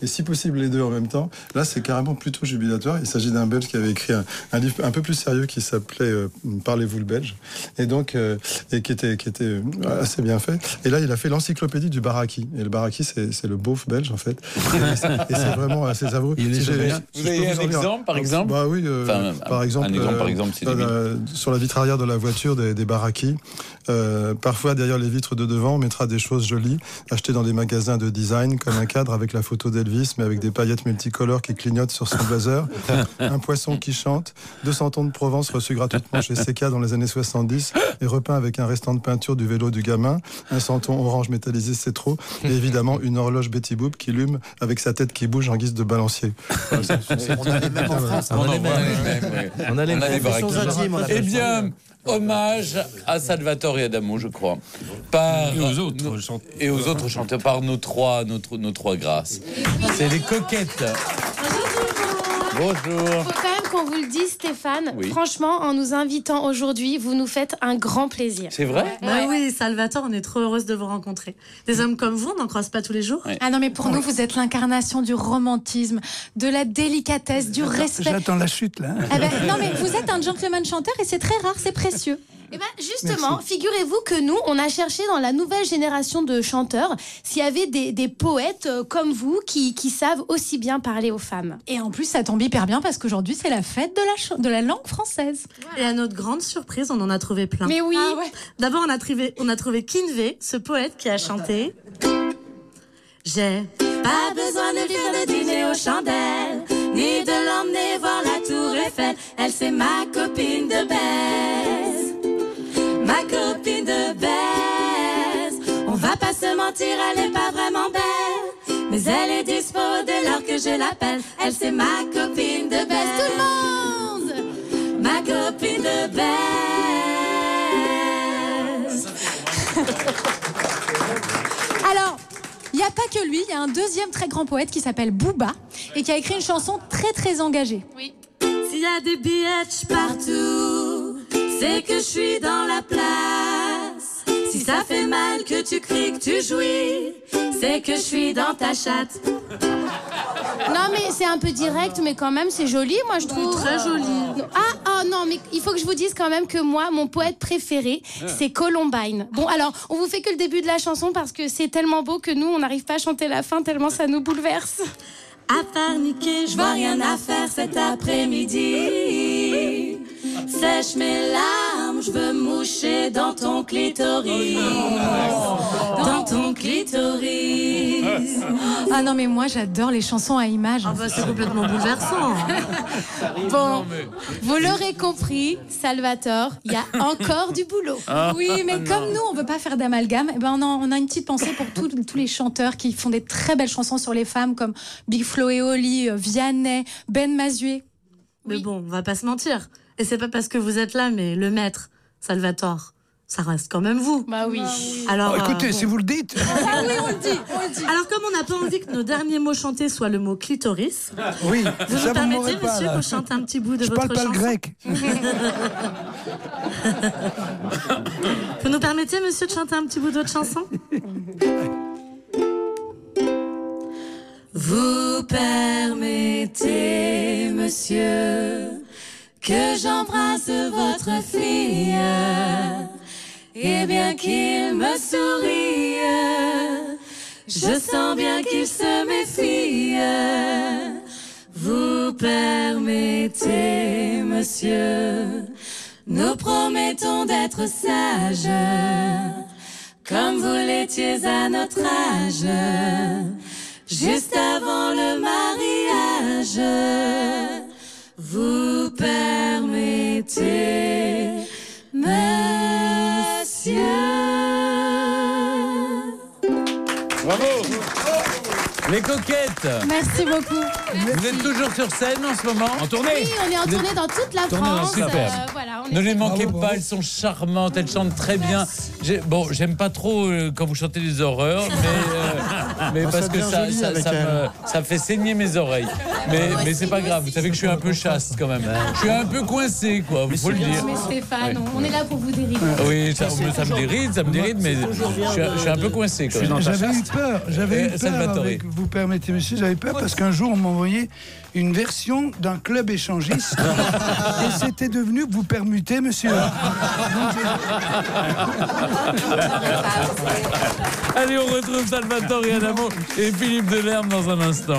et si possible les deux en même temps. Là, c'est carrément plutôt jubilatoire. Il s'agit d'un Belge qui avait écrit un livre un peu plus sérieux qui s'appelait Parlez-vous le Belge, et donc et qui était assez bien fait. Et là, il a fait l'encyclopédie du baraki. Et le baraki, c'est le beauf belge en fait. Et c'est vraiment assez savoureux. Vous avez un exemple, par exemple? Bah oui, par exemple, sur la vitre arrière de la voiture des barakis. Parfois, derrière les vitres de devant, on mettra des choses jolies, achetées dans des magasins de design, comme un cadre avec la photo d'Elvis, mais avec des paillettes multicolores qui clignotent sur son blazer, un poisson qui chante, 200 tons de Provence reçus gratuitement chez Seca dans les années 70, et repeint avec un restant de peinture du vélo du gamin, un santon orange métallisé, c'est trop, et évidemment une horloge Betty Boop qui lume avec sa tête qui bouge en guise de balancier. Voilà, on a les mêmes en France. On a les mêmes. Eh bien, hommage à Salvatore et Adamo, je crois. Et aux autres chanteurs, par nos trois grâces. C'est les coquettes. Bonjour. Faut quand même qu'on vous le dise, Stéphane. Oui. Franchement, en nous invitant aujourd'hui, vous nous faites un grand plaisir. C'est vrai? Ouais. Oui, Salvatore, on est trop heureuse de vous rencontrer. Des hommes comme vous, on n'en croise pas tous les jours. Ouais. Ah non, mais pour nous, vous êtes l'incarnation du romantisme, de la délicatesse, du respect. J'attends la chute, là. Eh ben, non, mais vous êtes un gentleman chanteur et c'est très rare, c'est précieux. Eh ben, justement, figurez-vous que nous, on a cherché dans la nouvelle génération de chanteurs s'il y avait des poètes comme vous qui savent aussi bien parler aux femmes. Et en plus, ça tombe hyper bien parce qu'aujourd'hui, c'est la fête de la langue française. Et à notre grande surprise, on en a trouvé plein. Mais oui. Ah ouais. D'abord, on a trouvé Kinvey, ce poète qui a chanté J'ai pas besoin de lui faire le dîner aux chandelles, ni de l'emmener voir la tour Eiffel. Elle, c'est ma copine de baise. Ma copine de baise. On va pas se mentir, elle est pas vraiment belle, mais elle est dispo dès lors que je l'appelle. Elle, c'est ma copine de baise. Tout le monde. Ma copine de baise. Alors, il n'y a pas que lui, il y a un deuxième très grand poète qui s'appelle Booba et qui a écrit une chanson très très engagée. Oui. S'il y a des billets partout, c'est que je suis dans la place. Si ça fait mal que tu cries, que tu jouis, c'est que je suis dans ta chatte. Non mais c'est un peu direct, mais quand même c'est joli, moi je trouve. Très joli. Ah non, mais il faut que je vous dise quand même que moi, mon poète préféré, c'est Columbine. Bon alors, on vous fait que le début de la chanson parce que c'est tellement beau que nous, on n'arrive pas à chanter la fin tellement ça nous bouleverse. À part niquer, je vois rien à faire cet après-midi. Sèche mes larmes, je veux moucher dans ton clitoris. Dans ton clitoris. Ah non, mais moi j'adore les chansons à images. Ah bah c'est complètement bouleversant. Bon, vous l'aurez compris, Salvatore, il y a encore du boulot. Oui, mais comme nous, on veut pas faire d'amalgame, eh ben on a une petite pensée pour tous les chanteurs qui font des très belles chansons sur les femmes, comme Big Flo et Oli, Vianney, Ben Mazué. Mais bon, on va pas se mentir. Et c'est pas parce que vous êtes là, mais le maître, Salvatore, ça reste quand même vous. Bah oui. Alors, écoutez, si vous le dites. Ah oui, on le dit. Alors, comme on n'a pas envie que nos derniers mots chantés soient le mot clitoris, oui, vous nous permettez, monsieur, qu'on chante un petit bout de votre chanson? Je parle pas le grec. Vous nous permettez, monsieur, de chanter un petit bout de votre chanson? Vous permettez, monsieur, que j'embrasse votre fille, et bien qu'il me sourie, je sens bien qu'il se méfie. Vous permettez, monsieur, nous promettons d'être sages, comme vous l'étiez à notre âge, juste avant le mariage. Vous permettez, monsieur. Bravo. Les coquettes. Merci beaucoup. Vous êtes toujours sur scène en ce moment? En tournée? Oui, on est en tournée dans toute la France. Super. Voilà, ne les manquez pas, elles sont charmantes, elles chantent très bien. Bon, j'aime pas trop quand vous chantez des horreurs, mais parce que ça me fait saigner mes oreilles. Mais c'est pas grave, vous savez que je suis un peu chaste quand même. Je suis un peu coincé, quoi, il faut le dire. Mais Stéphane, on est là pour vous dérider. Oui, ça me déride, mais je suis un peu coincé quand même. J'avais eu peur avec vous vous permettez, monsieur, j'avais peur parce qu'un jour, on m'a envoyé une version d'un club échangiste et c'était devenu vous permutez, monsieur. Allez, on retrouve Salvatore Adamo et Philippe Delerme dans un instant.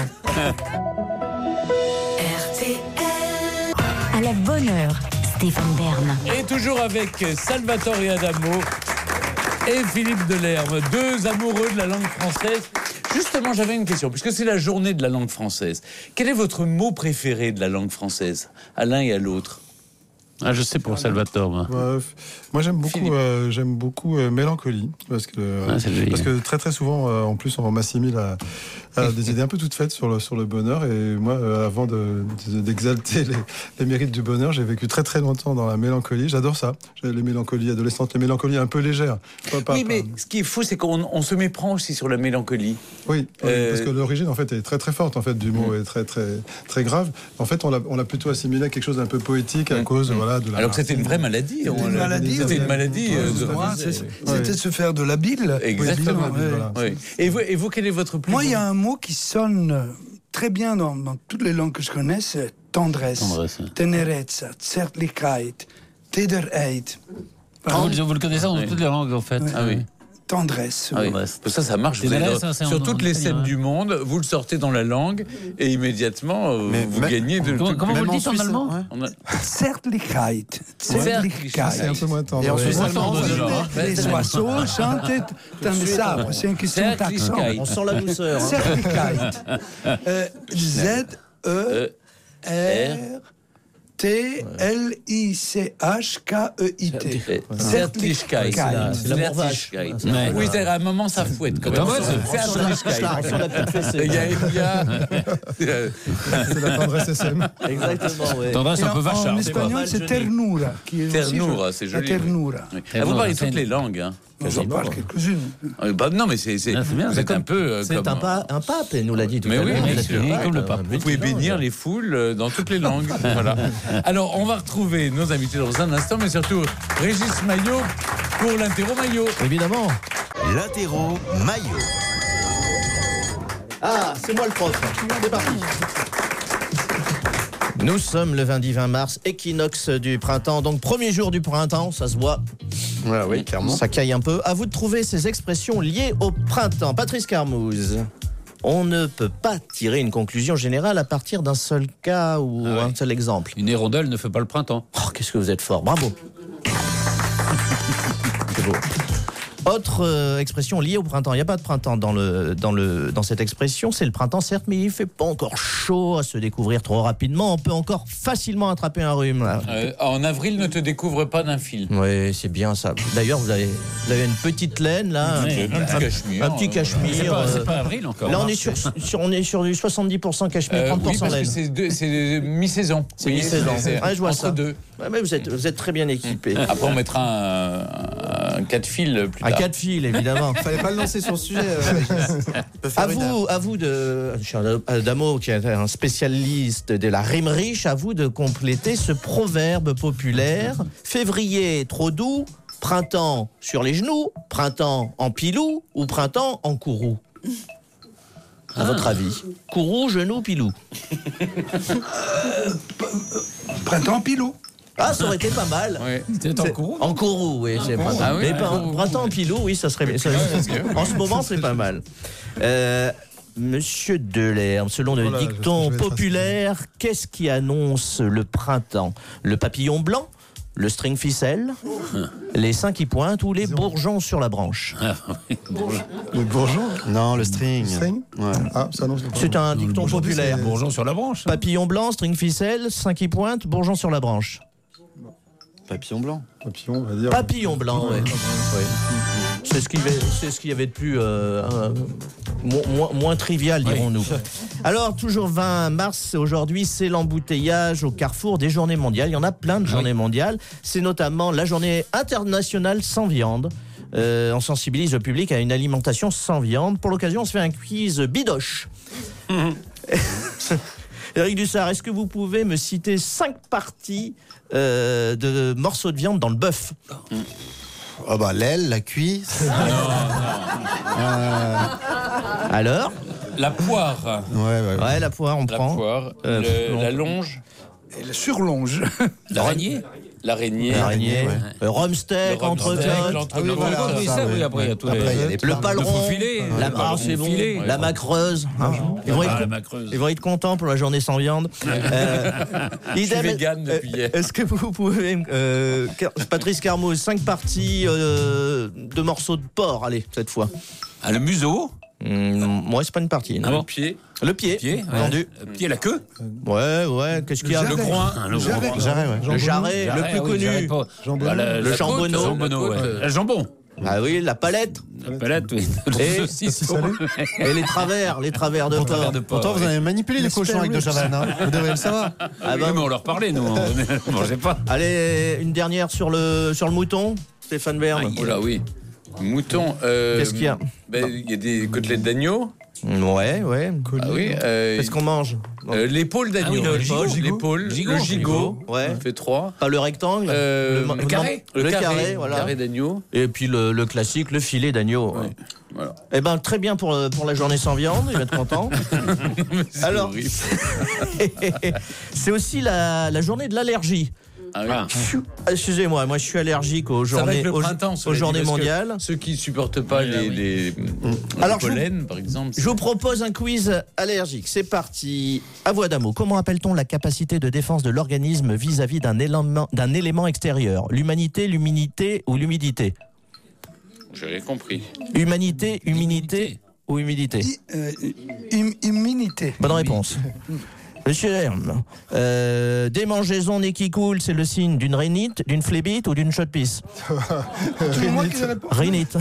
À la bonne heure, Stéphane Bern. Et toujours avec Salvatore Adamo et Philippe Delerme, deux amoureux de la langue française. Justement, j'avais une question, puisque c'est la journée de la langue française. Quel est votre mot préféré de la langue française, à l'un et à l'autre? Ah, je sais pour Salvatore. Moi, j'aime beaucoup mélancolie, parce que très très souvent, en plus, on m'assimile à des idées un peu toutes faites sur le bonheur. Et moi, avant d'exalter les mérites du bonheur, j'ai vécu très très longtemps dans la mélancolie. J'adore ça. Les mélancolies adolescentes, les mélancolies un peu légères. Mais ce qui est fou, c'est qu'on se méprend aussi sur la mélancolie. Oui, parce que l'origine en fait est très très forte en fait du mot, est très très très grave. En fait, on l'a plutôt assimilé à quelque chose d'un peu poétique à cause de la. Alors que c'était une vraie maladie. C'était une maladie. C'était de se faire de la bile. Exactement. Oui. Et vous, quel est votre plus? Moi, il y a un mot qui sonne très bien dans toutes les langues que je connais, c'est tendresse. Tenerezza, Zärtlichkeit, Tederheit. Vous le connaissez dans toutes les langues, en fait. Ah oui. Tendresse. Ah oui. Ça marche. Sur toutes les scènes du monde, vous le sortez dans la langue et immédiatement, vous gagnez de... Comment vous le dites en allemand? Zärtlichkeit. C'est un peu moins tendre. Et en Suisse allemand, les oiseaux chantent dans les arbres. C'est une question d'accent. On sent la douceur. Zärtlichkeit. Z-E-R... T-L-I-C-H-K-E-I-T. Zärtlichkeit. C'est la morvache. Oui, à un moment, ça fouette. C'est la tendresse SM. Exactement, oui. Tendresse un peu vachard. En espagnol, c'est ternura. Ternura, c'est joli. Ternura. Vous parlez toutes les langues, hein. J'en parle quelques-unes. Non, mais c'est bien. Vous êtes un peu c'est un pape, il nous l'a dit tout à l'heure. Mais oui, comme le pape. Vous pouvez bénir les foules dans toutes les langues. Voilà. Alors, on va retrouver nos invités dans un instant, mais surtout Régis Maillot pour l'interro Maillot. Évidemment. L'interro Maillot. Ah, c'est moi le prof. C'est parti. Nous sommes le lundi 20 mars, équinoxe du printemps, donc premier jour du printemps, ça se voit. Oui, clairement. Ça caille un peu. À vous de trouver ces expressions liées au printemps. Patrice Carmouze. On ne peut pas tirer une conclusion générale à partir d'un seul cas ou un seul exemple. Une hirondelle ne fait pas le printemps. Oh, qu'est-ce que vous êtes fort. Bravo. C'est beau. Autre expression liée au printemps. Il n'y a pas de printemps dans cette expression. C'est le printemps, certes, mais il ne fait pas encore chaud à se découvrir trop rapidement. On peut encore facilement attraper un rhume. En avril, ne te découvre pas d'un fil. Oui, c'est bien ça. D'ailleurs, vous avez une petite laine, là. Un petit cachemire. C'est pas avril encore. Là, on est sur du 70% cachemire, 30% oui, parce laine. que c'est mi-saison. C'est mi-saison. Je vois ça. Deux. Ouais, mais vous êtes très bien équipé. Après, on mettra un cas de fil plus tard. Un cas de fil, évidemment. Fallait pas le lancer sur le sujet. À vous Adamo, qui est un spécialiste de la rime riche, à vous de compléter ce proverbe populaire. Février trop doux, printemps sur les genoux, printemps en pilou ou printemps en courroux. À votre avis, courroux, genou, pilou. Printemps pilou. Ah, ça aurait été pas mal. Oui. C'était en courroux. En courroux, oui. C'est printemps. Ah oui, mais printemps en pilou, oui, ça serait bien. En ce moment, c'est pas mal. Monsieur Delerme, selon le dicton populaire, qu'est-ce qui annonce le printemps? Le papillon blanc, le string ficelle, les seins qui pointent ou les bourgeons sur la branche? Les bourgeons? Non, le string. Ouais. Ah, ça annonce le printemps. C'est un dicton populaire. Bourgeons sur la branche. Papillon blanc, string ficelle, seins qui pointent, bourgeons sur la branche. Papillon blanc. Papillon, on va dire. Papillon blanc, oui. C'est ce qu'il y avait de plus moins trivial, dirons-nous. Alors, toujours 20 mars, aujourd'hui, c'est l'embouteillage au carrefour des journées mondiales. Il y en a plein de journées mondiales. C'est notamment la journée internationale sans viande. On sensibilise le public à une alimentation sans viande. Pour l'occasion, on se fait un quiz bidoche. Éric Dussard, est-ce que vous pouvez me citer 5 parties de morceaux de viande dans le bœuf? L'aile, la cuisse. Alors La poire. Ouais, la poire, on prend. La poire. La longe. Et le surlonge. L'araignée. L'araignée. Le rumsteak, entrecôte. Le paleron. C'est bon. La macreuse. Ils vont être contents pour la journée sans viande. Je suis vegan depuis hier. Est-ce que vous pouvez, Patrice Carmouze, 5 parties de morceaux de porc, allez, cette fois. Le museau. Moi, c'est pas une partie. Non. Le pied. Le pied, vendu. Le pied, la queue. Ouais. Qu'est-ce qu'il y a? Le groin. Le jarret, le plus connu. Le jambonneau. Le jambon. Ah oui, la palette. La palette, oui. Et les travers de porc. Pourtant, vous avez manipulé les cochons avec de Chavannes. Vous devriez le savoir. Ah bah, mais on leur parlait, nous. On mangeait pas. Allez, une dernière sur le mouton, Stéphane Bern. Oh là, oui. Mouton. Qu'est-ce qu'il y a? Il y a des côtelettes d'agneau. Ouais. Ah oui. Qu'est-ce qu'on mange? L'épaule d'agneau. L'épaule. Le gigot. Ouais. Ça fait 3. Pas le rectangle. Le carré. Le carré, voilà. Le carré d'agneau. Et puis le classique, le filet d'agneau. Ouais. Voilà. Eh ben très bien pour la journée sans viande, il va être content. Alors, c'est aussi la journée de l'allergie. Ah oui. Excusez-moi, moi je suis allergique aux journées mondiales. Ceux qui supportent pas les pollen, par exemple. Je vous propose un quiz allergique. C'est parti. À voix d'un mot. Comment appelle-t-on la capacité de défense de l'organisme vis-à-vis d'un élément extérieur? L'humanité, l'humidité ou l'humidité? J'ai rien compris. Humanité, humidité ou humidité? Immunité. Bonne réponse. Monsieur Herm, démangeaison nez qui coule, c'est le signe d'une rhinite, d'une phlébite ou d'une chaude-pisse? Rhinite.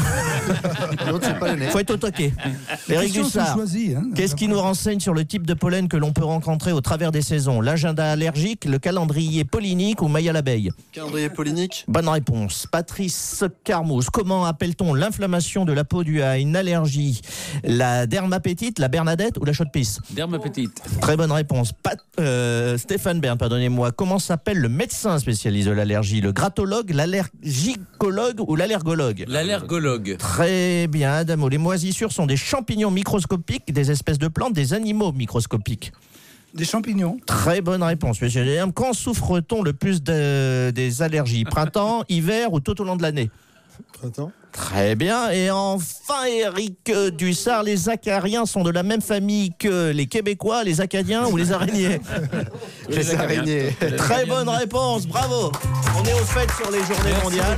Faut être au taquet. Éric Dussard, qu'est-ce qui nous renseigne sur le type de pollen que l'on peut rencontrer au travers des saisons? L'agenda allergique, le calendrier pollinique ou Maille à l'abeille? Calendrier pollinique. Bonne réponse. Patrice Carmouze, comment appelle-t-on l'inflammation de la peau due à une allergie? La dermapétite, la bernadette ou la chaude-pisse? Dermapétite. Très bonne réponse. Stéphane Bern, pardonnez-moi. Comment s'appelle le médecin spécialiste de l'allergie? Le grattologue, l'allergicologue ou l'allergologue? L'allergologue. Très bien, Adamo. Les moisissures sont des champignons microscopiques, des espèces de plantes, des animaux microscopiques? Des champignons. Très bonne réponse, monsieur Léam. Quand souffre-t-on le plus des allergies? Printemps, hiver ou tout au long de l'année? Printemps. Très bien. Et enfin, Éric Dussard, les acariens sont de la même famille que les Québécois, les Acadiens ou les araignées? Les araignées. Très bonne réponse, bravo. On est au fait sur les journées mondiales.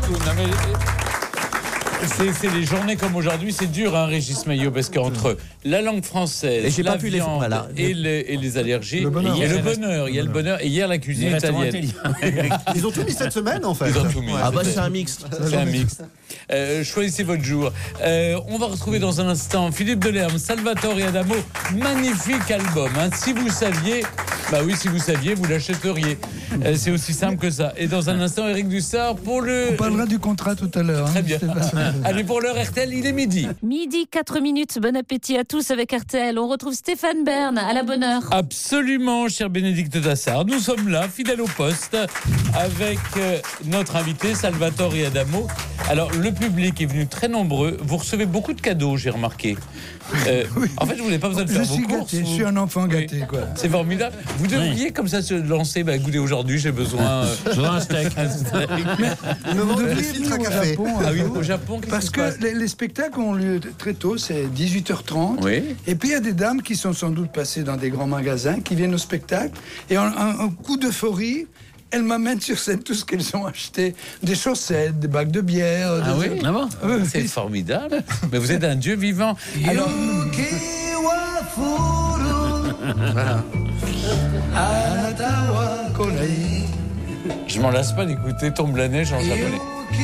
C'est les journées comme aujourd'hui, c'est dur, hein, Régis Maillot, parce qu'entre la langue française, la viande et les allergies, il y a le bonheur, il y a le bonheur, et hier la cuisine italienne. Ils ont tout mis cette semaine, en fait. Ils ont tout mis. Ah bah c'est un mix. C'est un mix. Choisissez votre jour. On va retrouver dans un instant Philippe Delerme, Salvatore et Adamo. Magnifique album. Hein. Si vous saviez, si vous saviez, vous l'achèteriez. C'est aussi simple que ça. Et dans un instant, Éric Dussard pour le. On parlera du contrat tout à l'heure. Très bien. Allez, pour l'heure RTL, il est midi. Midi, 4 minutes. Bon appétit à tous avec RTL. On retrouve Stéphane Bern à la bonne heure. Absolument, cher Bénédicte Dassard. Nous sommes là, fidèles au poste, avec notre invité, Salvatore et Adamo. Alors, le public est venu très nombreux. Vous recevez beaucoup de cadeaux, j'ai remarqué. Oui. En fait, vous n'avez pas besoin de faire vos courses. Je suis un enfant gâté, quoi. C'est formidable. Vous devriez comme ça se lancer. Écoutez, aujourd'hui, j'ai besoin un steak. Vous devriez venir au Japon. Ah oui, au Japon, parce que les spectacles ont lieu très tôt, c'est 18h30. Oui. Et puis il y a des dames qui sont sans doute passées dans des grands magasins, qui viennent au spectacle. Et en un coup d'euphorie, elles m'amènent sur scène tout ce qu'elles ont acheté. Des chaussettes, des bacs de bière. Ah oui, oui. C'est formidable. Mais vous êtes un dieu vivant. Alors... Voilà. Je m'en lasse pas d'écouter Tombe la neige en japonais.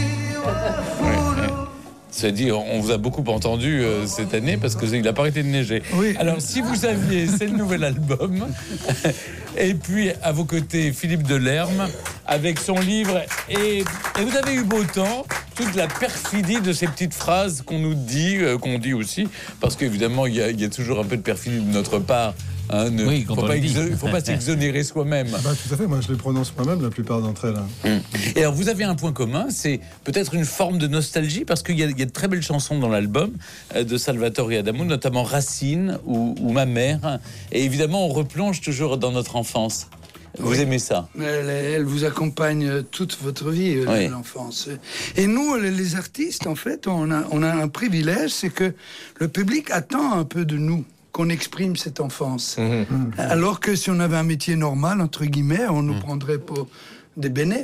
C'est dit, on vous a beaucoup entendu cette année parce qu'il n'a pas arrêté de neiger. Oui. Alors, si vous saviez, c'est le nouvel album. Et puis, à vos côtés, Philippe Delerme, avec son livre. Et vous avez eu beau temps, toute la perfidie de ces petites phrases qu'on nous dit, qu'on dit aussi, parce qu'évidemment, il y a toujours un peu de perfidie de notre part Hein, Oui, quand on le dit. Il ne faut pas s'exonérer soi-même. Bah, tout à fait, moi je les prononce moi-même, la plupart d'entre elles. Et alors, vous avez un point commun, c'est peut-être une forme de nostalgie, parce qu'il y a de très belles chansons dans l'album de Salvatore Adamo, notamment Racine ou Ma mère. Et évidemment, on replonge toujours dans notre enfance. Vous aimez ça? Elle vous accompagne toute votre vie, l'enfance. Et nous, les artistes, en fait, on a un privilège, c'est que le public attend un peu de nous qu'on exprime cette enfance. Alors que si on avait un métier normal, entre guillemets, on nous prendrait pour des bénets.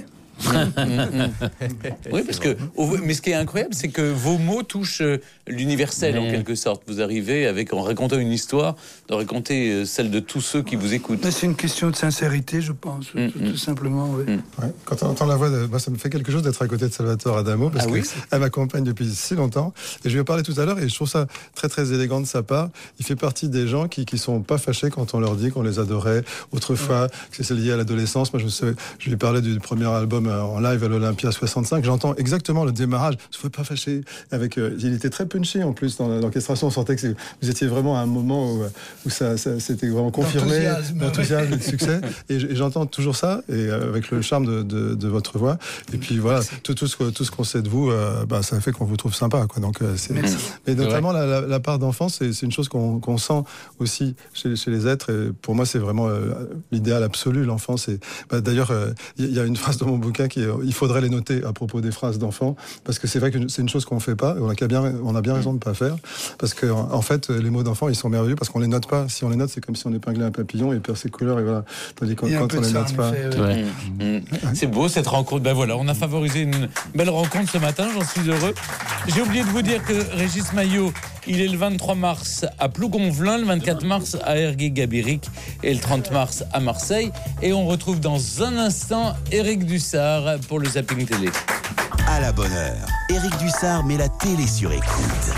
Oui, parce que, mais ce qui est incroyable, c'est que vos mots touchent l'universel en quelque sorte. Vous arrivez en racontant une histoire, de raconter celle de tous ceux qui vous écoutent. Mais c'est une question de sincérité, je pense, tout simplement. Oui. Ouais. Quand on entend la voix, ça me fait quelque chose d'être à côté de Salvatore Adamo, parce qu'elle m'accompagne depuis si longtemps. Et je lui ai parlé tout à l'heure, et je trouve ça très très élégant de sa part. Il fait partie des gens qui sont pas fâchés quand on leur dit qu'on les adorait autrefois, que c'est lié à l'adolescence. Moi, je lui parlais du premier album en live à l'Olympia 65. J'entends exactement le démarrage. Il ne faut pas fâcher. Il était très punchy en plus dans l'orchestration. On sentait que vous étiez vraiment à un moment où ça s'était vraiment confirmé, l'enthousiasme et le succès. Et j'entends toujours ça, et avec le charme de votre voix. Et puis voilà, tout ce qu'on sait de vous, ça fait qu'on vous trouve sympa, quoi. Donc, mais notamment la part d'enfance, c'est une chose qu'on sent aussi chez les êtres. Et pour moi, c'est vraiment l'idéal absolu, l'enfance. D'ailleurs, il y a une phrase dans mon bouquin il faudrait les noter à propos des phrases d'enfants, parce que c'est vrai que c'est une chose qu'on ne fait pas, et on a bien raison de ne pas faire, parce que en fait, les mots d'enfants, ils sont merveilleux, parce qu'on les note pas. Si on les note, c'est comme si on épinglait un papillon, et il perd ses couleurs, et voilà. Tandis que quand on les note pas... C'est beau cette rencontre. Ben voilà, on a favorisé une belle rencontre ce matin, j'en suis heureux. J'ai oublié de vous dire que Régis Maillot, il est le 23 mars à Plougonvelin, le 24 mars à Ergué-Gabiric et le 30 mars à Marseille. Et on retrouve dans un instant Éric Dussard pour le Zapping Télé. À la bonne heure, Éric Dussard met la télé sur écoute.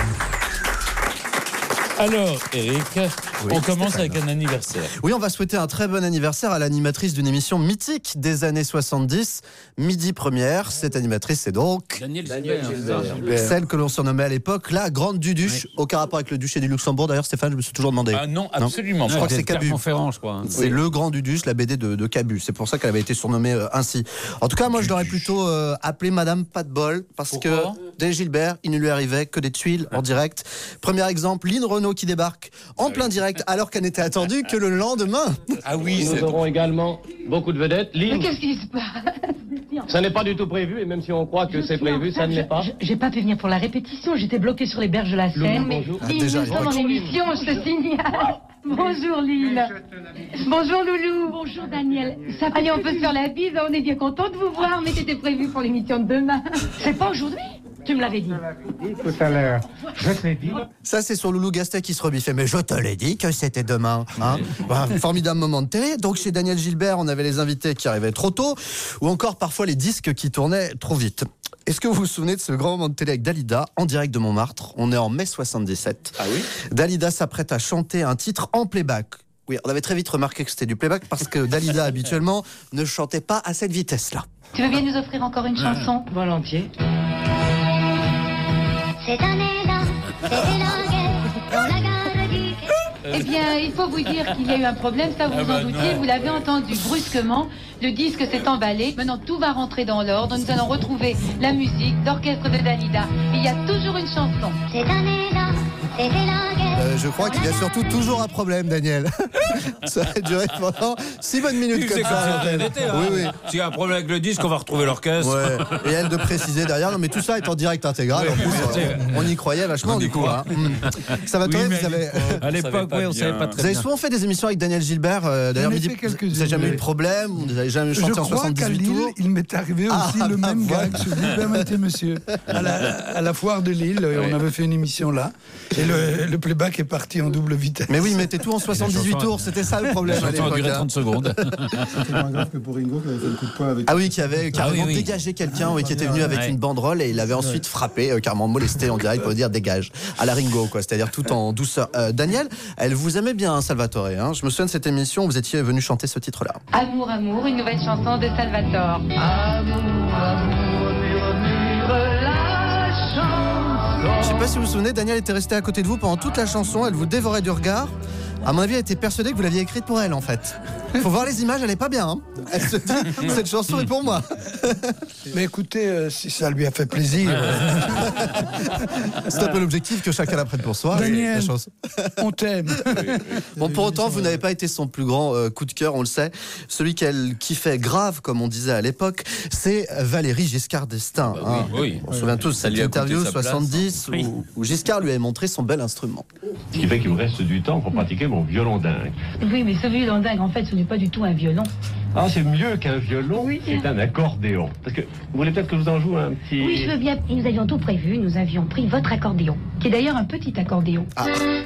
Alors, Éric, on commence avec un anniversaire. Oui, on va souhaiter un très bon anniversaire à l'animatrice d'une émission mythique des années 70, Midi Première. Cette animatrice, c'est donc Daniel Gilbert. Celle que l'on surnommait à l'époque la Grande Duduche. Aucun rapport avec le duché du Luxembourg. D'ailleurs, Stéphane, je me suis toujours demandé. Non, absolument. Je crois que c'est Cabu. Je crois. C'est le Grand Duduche, la BD de Cabu. C'est pour ça qu'elle avait été surnommée ainsi. En tout cas, moi, je l'aurais plutôt appelée Madame Pas de Bol, parce que Daniel Gilbert, il ne lui arrivait que des tuiles en direct. Premier exemple, Lynn Renaud qui débarque en plein direct, alors qu'elle n'était attendue que le lendemain. Ah oui, nous aurons également beaucoup de vedettes. Mais qu'est-ce qui se passe? Ça n'est pas du tout prévu, et même si on croit que c'est prévu, ça ne l'est pas. J'ai pas pu venir pour la répétition, j'étais bloquée sur les berges de la Seine. Mais bonjour. nous sommes en émission, je te signale. Bonjour Lille. Bonjour Loulou. Bonjour Daniel. Allez, on peut se faire la bise, on est bien content de vous voir, mais c'était prévu pour l'émission de demain. C'est pas aujourd'hui? Tu me l'avais dit. Tout à l'heure. Je t'ai dit. Ça, c'est sur Loulou Gastet qui se rebiffait. Mais je te l'ai dit que c'était demain. Hein. Formidable moment de télé. Donc, chez Daniel Gilbert, on avait les invités qui arrivaient trop tôt, ou encore parfois les disques qui tournaient trop vite. Est-ce que vous vous souvenez de ce grand moment de télé avec Dalida, en direct de Montmartre? On est en mai 77. Ah oui? Dalida s'apprête à chanter un titre en playback. Oui, on avait très vite remarqué que c'était du playback, parce que Dalida, habituellement, ne chantait pas à cette vitesse-là. Tu veux bien nous offrir encore une chanson? Volontiers. Cette année-là, c'était la guerre dans la gare du quai. Eh bien, il faut vous dire qu'il y a eu un problème, ça vous en doutiez, vous l'avez entendu brusquement. Le disque s'est emballé, maintenant tout va rentrer dans l'ordre. Nous allons retrouver la musique d'orchestre de Dalida. Il y a toujours une chanson. Cette année-là, c'était la guerre. Je crois qu'il y a surtout toujours un problème, Daniel. Ça a duré pendant 6 bonnes minutes comme ça. Oui. S'il y a un problème avec le disque, on va retrouver l'orchestre. Ouais. Et elle de préciser derrière, non mais tout ça est en direct intégral. En plus, on y croyait vachement du coup. Hein. Ça va vous avez... À l'époque, on savait pas très bien. Vous avez souvent fait des émissions avec Daniel Gilbert. D'ailleurs, vous n'avez jamais eu de problème, vous n'avez jamais chanté en 78 tours. Il m'est arrivé aussi le même gag sur Vous permettez, monsieur. À la foire de Lille, on avait fait une émission là. Et le playback est parti en double vitesse. Mais oui, mettez tout en 78 tours, c'était ça le problème. Ça a duré 30 secondes. C'était moins grave que pour Ringo qui avait fait le coup de poing avec. Ah oui, qui avait carrément dégagé quelqu'un, qui était venu avec une banderole et il avait ensuite frappé, carrément molesté en direct pour dire dégage. À la Ringo, quoi, c'est-à-dire tout en douceur. Daniel, elle vous aimait bien, hein, Salvatore. Hein. Je me souviens de cette émission où vous étiez venu chanter ce titre-là. Amour, amour, une nouvelle chanson de Salvatore. Amour, amour, murmure la chanson. Je sais pas si vous vous souvenez, Daniel était resté à côté de vous pendant toute la chanson, elle vous dévorait du regard. À mon avis, elle était persuadée que vous l'aviez écrite pour elle, en fait. Faut voir les images, elle est pas bien. Hein. Elle se dit, cette chanson est pour moi. Mais écoutez, si ça lui a fait plaisir. C'est un peu l'objectif que chacun la prenne pour soi. Daniel, la chance. On t'aime. Bon, pour autant, vous n'avez pas été son plus grand coup de cœur, on le sait. Celui qu'elle kiffait grave, comme on disait à l'époque, c'est Valéry Giscard d'Estaing. Bah oui. On se souvient tous de cette interview 70 place, où Giscard lui avait montré son bel instrument. Ce qui fait qu'il me reste du temps pour pratiquer mon violon dingue. Oui, mais ce violon dingue, en fait, ce n'est pas du tout un violon. Ah, c'est mieux qu'un violon, c'est un accordéon. Parce que vous voulez peut-être que je vous en joue un petit... Oui, je veux bien. Nous avions tout prévu. Nous avions pris votre accordéon, qui est d'ailleurs un petit accordéon. Ah.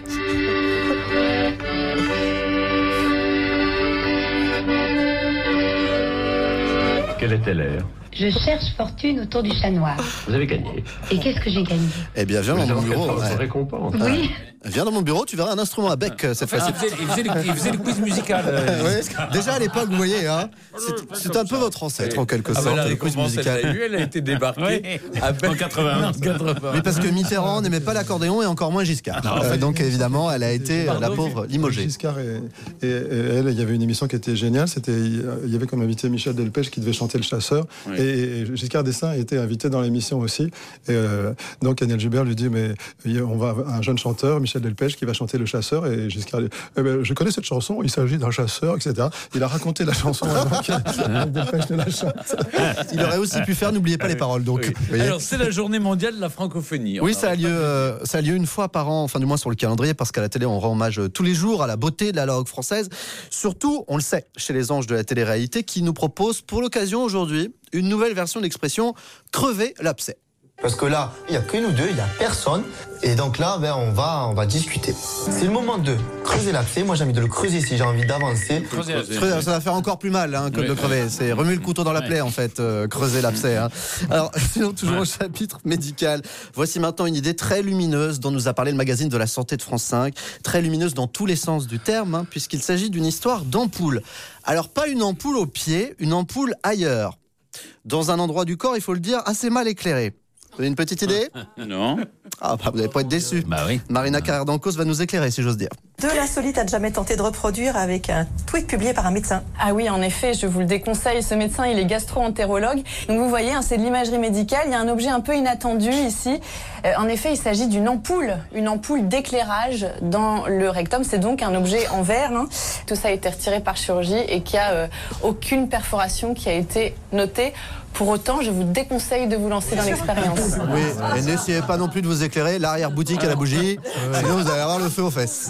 Quel était l'air? Je cherche fortune autour du chat noir. Vous avez gagné. Et qu'est-ce que j'ai gagné? Eh bien, viens dans mon bureau. Récompense. Oui. Viens dans mon bureau, tu verras un instrument à bec cette fois-ci. Il faisait le quiz musical. Oui. Déjà à l'époque, vous voyez, hein, c'est un peu votre ancêtre en quelque sorte. La le quiz récompense, musical. elle a été débarquée en 80. Oui, parce que Mitterrand n'aimait pas l'accordéon et encore moins Giscard. Donc évidemment, elle a été la pauvre limogée. Giscard et elle, il y avait une émission qui était géniale. Il y avait comme invité Michel Delpech qui devait chanter Le Chasseur. Oui. Et Giscard d'Estaing était invité dans l'émission aussi. Et donc Daniel Gilbert lui dit mais on va avoir un jeune chanteur, Michel Delpech, qui va chanter Le Chasseur. Et Giscard dit je connais cette chanson, il s'agit d'un chasseur, etc. Il a raconté la chanson avant que Delpech ne la chante. Il aurait aussi pu faire N'oubliez pas les paroles. Donc, oui. Alors c'est la journée mondiale de la francophonie. Oui, ça a lieu une fois par an, enfin du moins sur le calendrier, parce qu'à la télé on rend hommage tous les jours à la beauté de la langue française. Surtout, on le sait, chez les anges de la télé-réalité, qui nous proposent pour l'occasion aujourd'hui une nouvelle version de l'expression crever l'abcès. Parce que là, il n'y a que nous deux, il n'y a personne. Et donc là, on va discuter. C'est le moment de creuser l'abcès. Moi, j'ai envie de le creuser si j'ai envie d'avancer. Ça va faire encore plus mal que de le crever. C'est remuer le couteau dans la plaie, en fait, creuser l'abcès. Hein. Alors, sinon, toujours au chapitre médical. Voici maintenant une idée très lumineuse dont nous a parlé le magazine de la santé de France 5. Très lumineuse dans tous les sens du terme, hein, puisqu'il s'agit d'une histoire d'ampoule. Alors, pas une ampoule au pied, une ampoule ailleurs. Dans un endroit du corps, il faut le dire, assez mal éclairé. Vous avez une petite idée? Non. Ah, vous n'allez pas être déçu. Bah oui. Marina Carrère-Dancos va nous éclairer, si j'ose dire. De l'insolite à jamais tenté de reproduire avec un tweet publié par un médecin. Ah oui, en effet, je vous le déconseille. Ce médecin, il est gastro-entérologue. Donc vous voyez, c'est de l'imagerie médicale. Il y a un objet un peu inattendu ici. En effet, il s'agit d'une ampoule d'éclairage dans le rectum. C'est donc un objet en verre. Hein. Tout ça a été retiré par chirurgie et qu'il n'y a aucune perforation qui a été notée. Pour autant, je vous déconseille de vous lancer dans l'expérience. Oui, et n'essayez pas non plus de vous éclairer l'arrière-boutique à la bougie, sinon vous allez avoir le feu aux fesses.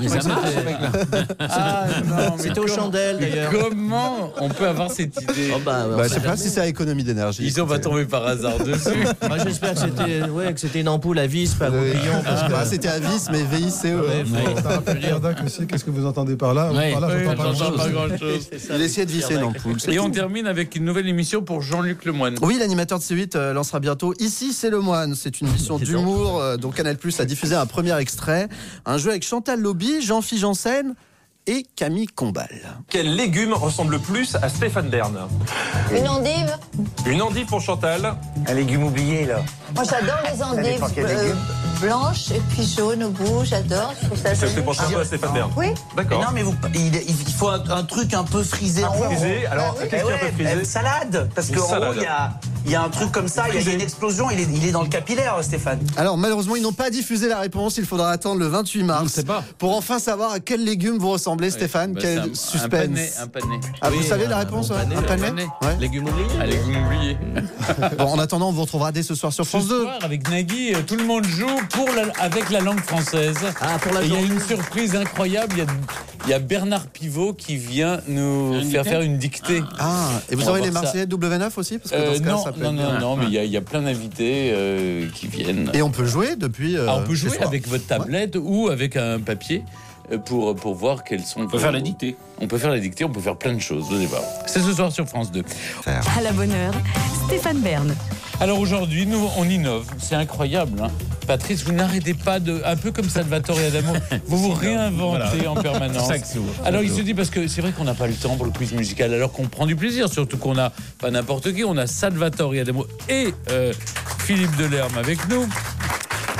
C'était aux chandelles d'ailleurs. Comment on peut avoir cette idée? Je sais pas si c'est à économie d'énergie. Ils ont pas tombé par hasard dessus. Moi j'espère que c'était une ampoule à vis, pas à goupillon. C'était à vis, mais VICE. Qu'est-ce que vous entendez par là? J'entends pas grand-chose. Il essayait de visser une ampoule. Et on termine avec une nouvelle émission pour Jean-Luc Lemoyne. Oui, l'animateur de C8 lancera bientôt Ici, c'est le moine. C'est une émission d'humour dont Canal+ a diffusé un premier extrait. Un jeu avec Chantal Lobby, Jean-Philippe Janssen et Camille Combal. Quel légume ressemble le plus à Stéphane Bern? Une endive. Une endive pour Chantal. Un légume oublié, là. Moi, j'adore les endives blanches et puis jaunes au bout. J'adore. Je trouve ça C'est joli. pour Stéphane Bern. Oui. Mais D'accord. non, mais il faut un truc un peu frisé. Frisé, alors, qu'est-ce qu'il y a un peu frisé? Salade. Parce Une qu'en salade. gros, il y a un truc comme ça, il y a une explosion, il est dans le capillaire, Stéphane. Alors, malheureusement, ils n'ont pas diffusé la réponse. Il faudra attendre le 28 mars pour enfin savoir à quel légume vous ressemblez, Stéphane. Quel suspense. Un panais. Ah, vous savez la réponse? Un panais. Ouais. Légumes oubliés. Un légume oublié. Bon, en attendant, on vous retrouvera dès ce soir sur France 2. Ce soir, avec Nagui, tout le monde joue avec la langue française. Ah, pour la Et il y a une surprise incroyable. Il y a Bernard Pivot qui vient nous faire une dictée. Ah, et vous aurez les Marseillais de W9 aussi? Parce que dans ce cas, ça peut être bien. Non, mais il y a plein d'invités qui viennent. Et on peut jouer depuis. On peut jouer avec votre tablette ou avec un papier. Pour voir quels sont. On peut faire la dictée. On peut faire la dictée, on peut faire plein de choses au départ. C'est ce soir sur France 2. À la bonne heure, Stéphane Bern. Alors aujourd'hui, nous, on innove. C'est incroyable. Hein. Patrice, vous n'arrêtez pas un peu comme Salvatore Adamo, vous réinventez en permanence. Alors il se dit, parce que c'est vrai qu'on n'a pas le temps pour le quiz musical, alors qu'on prend du plaisir, surtout qu'on n'a pas n'importe qui, on a Salvatore Adamo et Philippe Delerme avec nous.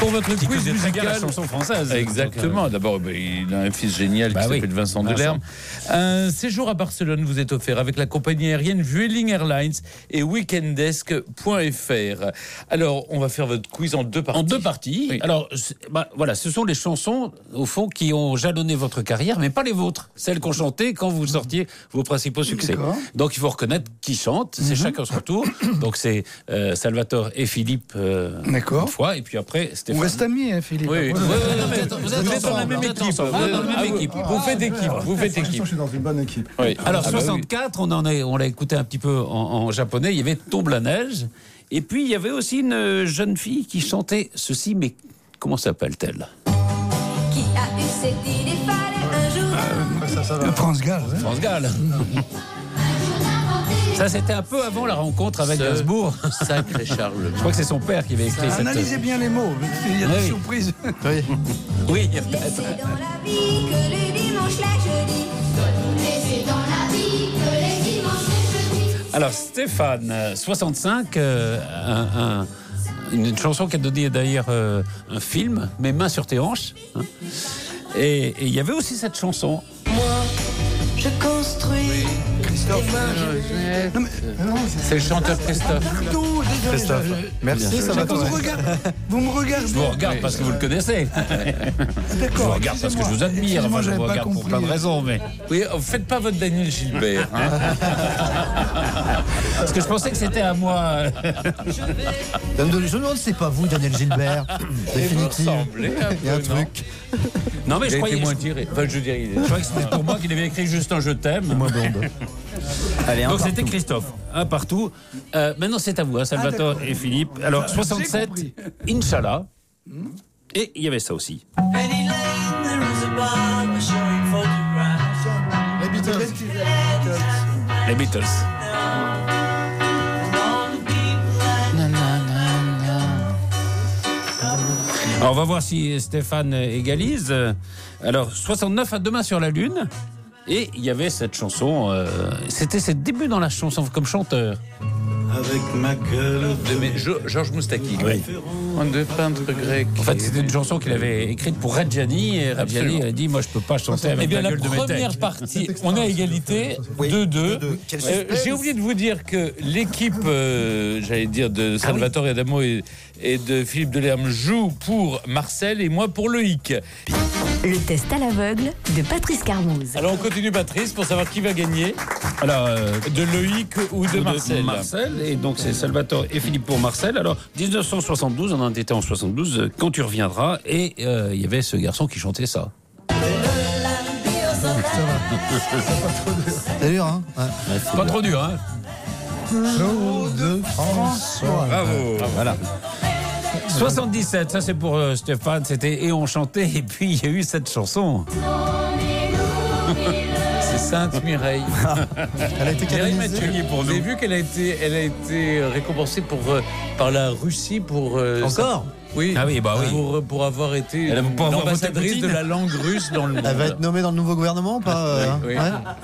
Pour votre Qui quiz connaît très bien la musical. chanson française. Exactement. D'abord, il a un fils génial qui s'appelle Vincent Delerme. Un séjour à Barcelone vous est offert avec la compagnie aérienne Vueling Airlines et weekendesk.fr. Alors, on va faire votre quiz en 2 parties. En 2 parties. Oui. Alors, voilà, ce sont les chansons, au fond, qui ont jalonné votre carrière, mais pas les vôtres. Celles qu'on chantait quand vous sortiez vos principaux succès. Donc, il faut reconnaître qui chante. C'est chacun son tour. Donc, c'est Salvatore et Philippe une fois, et puis après, Stéphane. On reste amis, hein, Philippe. Oui. Vous êtes dans la même équipe. Vous faites équipe. Vous faites équipe. Je suis dans une bonne équipe. Oui. Alors, 64, on l'a écouté un petit peu en japonais. Il y avait Tombe la neige. Et puis, il y avait aussi une jeune fille qui chantait ceci, mais comment s'appelle-t-elle? Qui a eu cette idée folle un jour? France Gall. Hein. France Gall. Ça, c'était un peu avant la rencontre avec Gainsbourg. Sacré Charles. Je crois que c'est son père qui avait écrit cette... Analysez bien les mots, il y a des surprises. Oui, il y a peut-être... C'est dans la vie que les dimanches les jeudis. Et c'est dans la vie que les dimanches les jeudis. Alors, Stéphane, 65, une chanson qui a donné d'ailleurs un film, Mes mains sur tes hanches. Hein. Et il y avait aussi cette chanson. Moi, je construis. C'est le chanteur Christophe. Christophe. Merci, ça va. Vous me regardez. Je vous regarde parce que vous le connaissez. Je vous regarde parce que je vous admire. Moi, je vous regarde pour plein de raisons. Mais... Oui, faites pas votre Daniel Gilbert. Hein. Parce que je pensais que c'était à moi. Je me demande si c'est pas vous, Daniel Gilbert. Définitivement. Il y a un truc. Non, mais je croyais. Moins tiré. Enfin, je dirais. Je croyais que c'était pour moi qu'il avait écrit juste un je t'aime. Moins blonde. Allez, donc c'était Christophe, un partout. Maintenant c'est à vous, hein, Salvatore et Philippe. Alors 67, Inch'Allah. Et il y avait ça aussi. Les Beatles. Alors on va voir si Stéphane égalise. Alors 69 à Demain sur la Lune. Et il y avait cette chanson, c'était ses débuts dans la chanson comme chanteur. Avec ma gueule de Georges Moustaki. Oui. Un de peintre grec. En fait, c'était une chanson qu'il avait écrite pour Reggiani. Et Reggiani a dit, moi, je peux pas chanter avec la gueule de mes la première partie, on est à égalité, 2-2. J'ai oublié de vous dire que l'équipe, j'allais dire, de Salvatore Adamo et de Philippe Delerme joue pour Marcel et moi pour Loïc. Le test à l'aveugle de Patrice Carmouze. Alors on continue Patrice pour savoir qui va gagner. Alors de Loïc ou de Marcel. Et donc c'est Salvatore et Philippe pour Marcel. Alors 1972, on en était en 72, Quand tu reviendras, et il y avait ce garçon qui chantait ça. C'est dur, hein pas trop dur, hein. De François. Bravo. Voilà. 77, ça c'est pour Stéphane, c'était Et on chantait, et puis il y a eu cette chanson. C'est Sainte Mireille. Elle a été canonisée. Vous avez vu qu'elle a été récompensée par la Russie pour... Encore Oui, ah oui, bah oui. Pour avoir été l'ambassadrice de la langue russe dans le monde. Elle va être nommée dans le nouveau gouvernement, pas oui.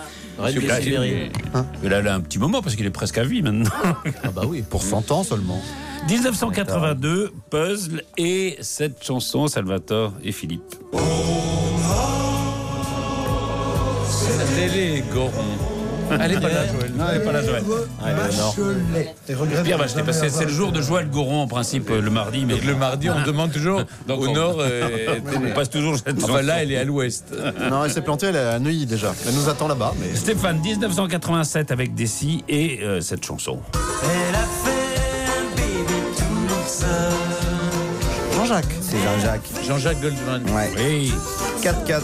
Elle a un petit moment parce qu'il est presque à vie maintenant. Ah bah oui, pour 100 ans seulement. 1982, Puzzle et cette chanson, Salvatore et Philippe. Les Goron. Elle est pas là, Joël. Non, elle est pas là, Joël. Pierre Bachelet, parce que c'est le jour de Joël Goron, en principe, le mardi. Mais donc le mardi, on demande toujours donc au nord. On passe toujours cette chanson. Enfin là, elle est à l'ouest. Non, elle s'est plantée, elle est à Neuilly déjà. Elle nous attend là-bas. Mais... Stéphane, 1987 avec Desi et cette chanson. Elle a fait un bébé tout seul. Jean-Jacques. C'est Jean-Jacques. Jean-Jacques Goldman. Ouais. Oui. 4-4.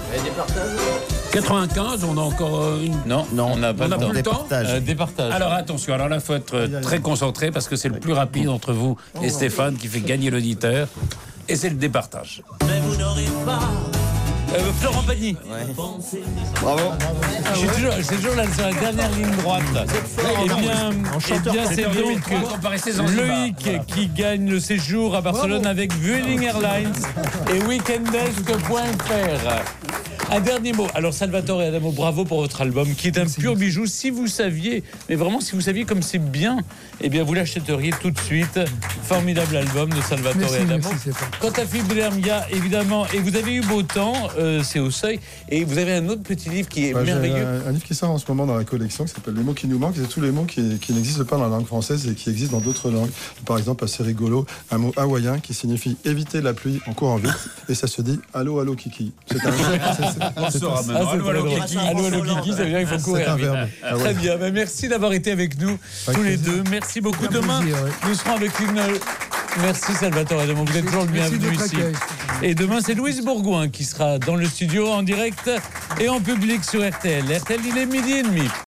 95, on a encore une... Non, on n'a pas le temps. Départage. Alors attention, alors là, il faut être très concentré parce que c'est le plus rapide entre vous et Stéphane qui fait gagner l'auditeur. Et c'est le départage. Mais vous n'aurez pas... Florent Pagny. Ouais. Bravo. C'est toujours là, sur la dernière ligne droite. Eh bien, c'est donc Loïc qui gagne le séjour à Barcelone avec Vueling Airlines et weekendesk.fr. Un dernier mot. Alors Salvatore et Adamo, bravo pour votre album qui est un pur bijou. Si vous saviez, mais vraiment si vous saviez comme c'est bien, eh bien vous l'achèteriez tout de suite. Formidable album de Salvatore et Adamo. Quant à Philippe Delermia, évidemment, et vous avez eu beau temps, c'est au Seuil. Et vous avez un autre petit livre qui est merveilleux. Un livre qui sort en ce moment dans la collection qui s'appelle Les mots qui nous manquent. C'est tous les mots qui n'existent pas dans la langue française et qui existent dans d'autres langues. Par exemple, assez rigolo, un mot hawaïen qui signifie éviter la pluie en courant vite. Et ça se dit allô, allô, kiki. C'est un Allô, allô, kiki. Allô, allô, kiki, ça veut dire qu'il faut courir vite. Très bien. Ben, merci d'avoir été avec nous tous les deux. Merci beaucoup. Demain, nous serons avec une. Merci Salvatore Adamo, vous êtes toujours le bienvenu ici. Et demain, c'est Louise Bourgoin qui sera dans le studio en direct et en public sur RTL. RTL, il est 12h30.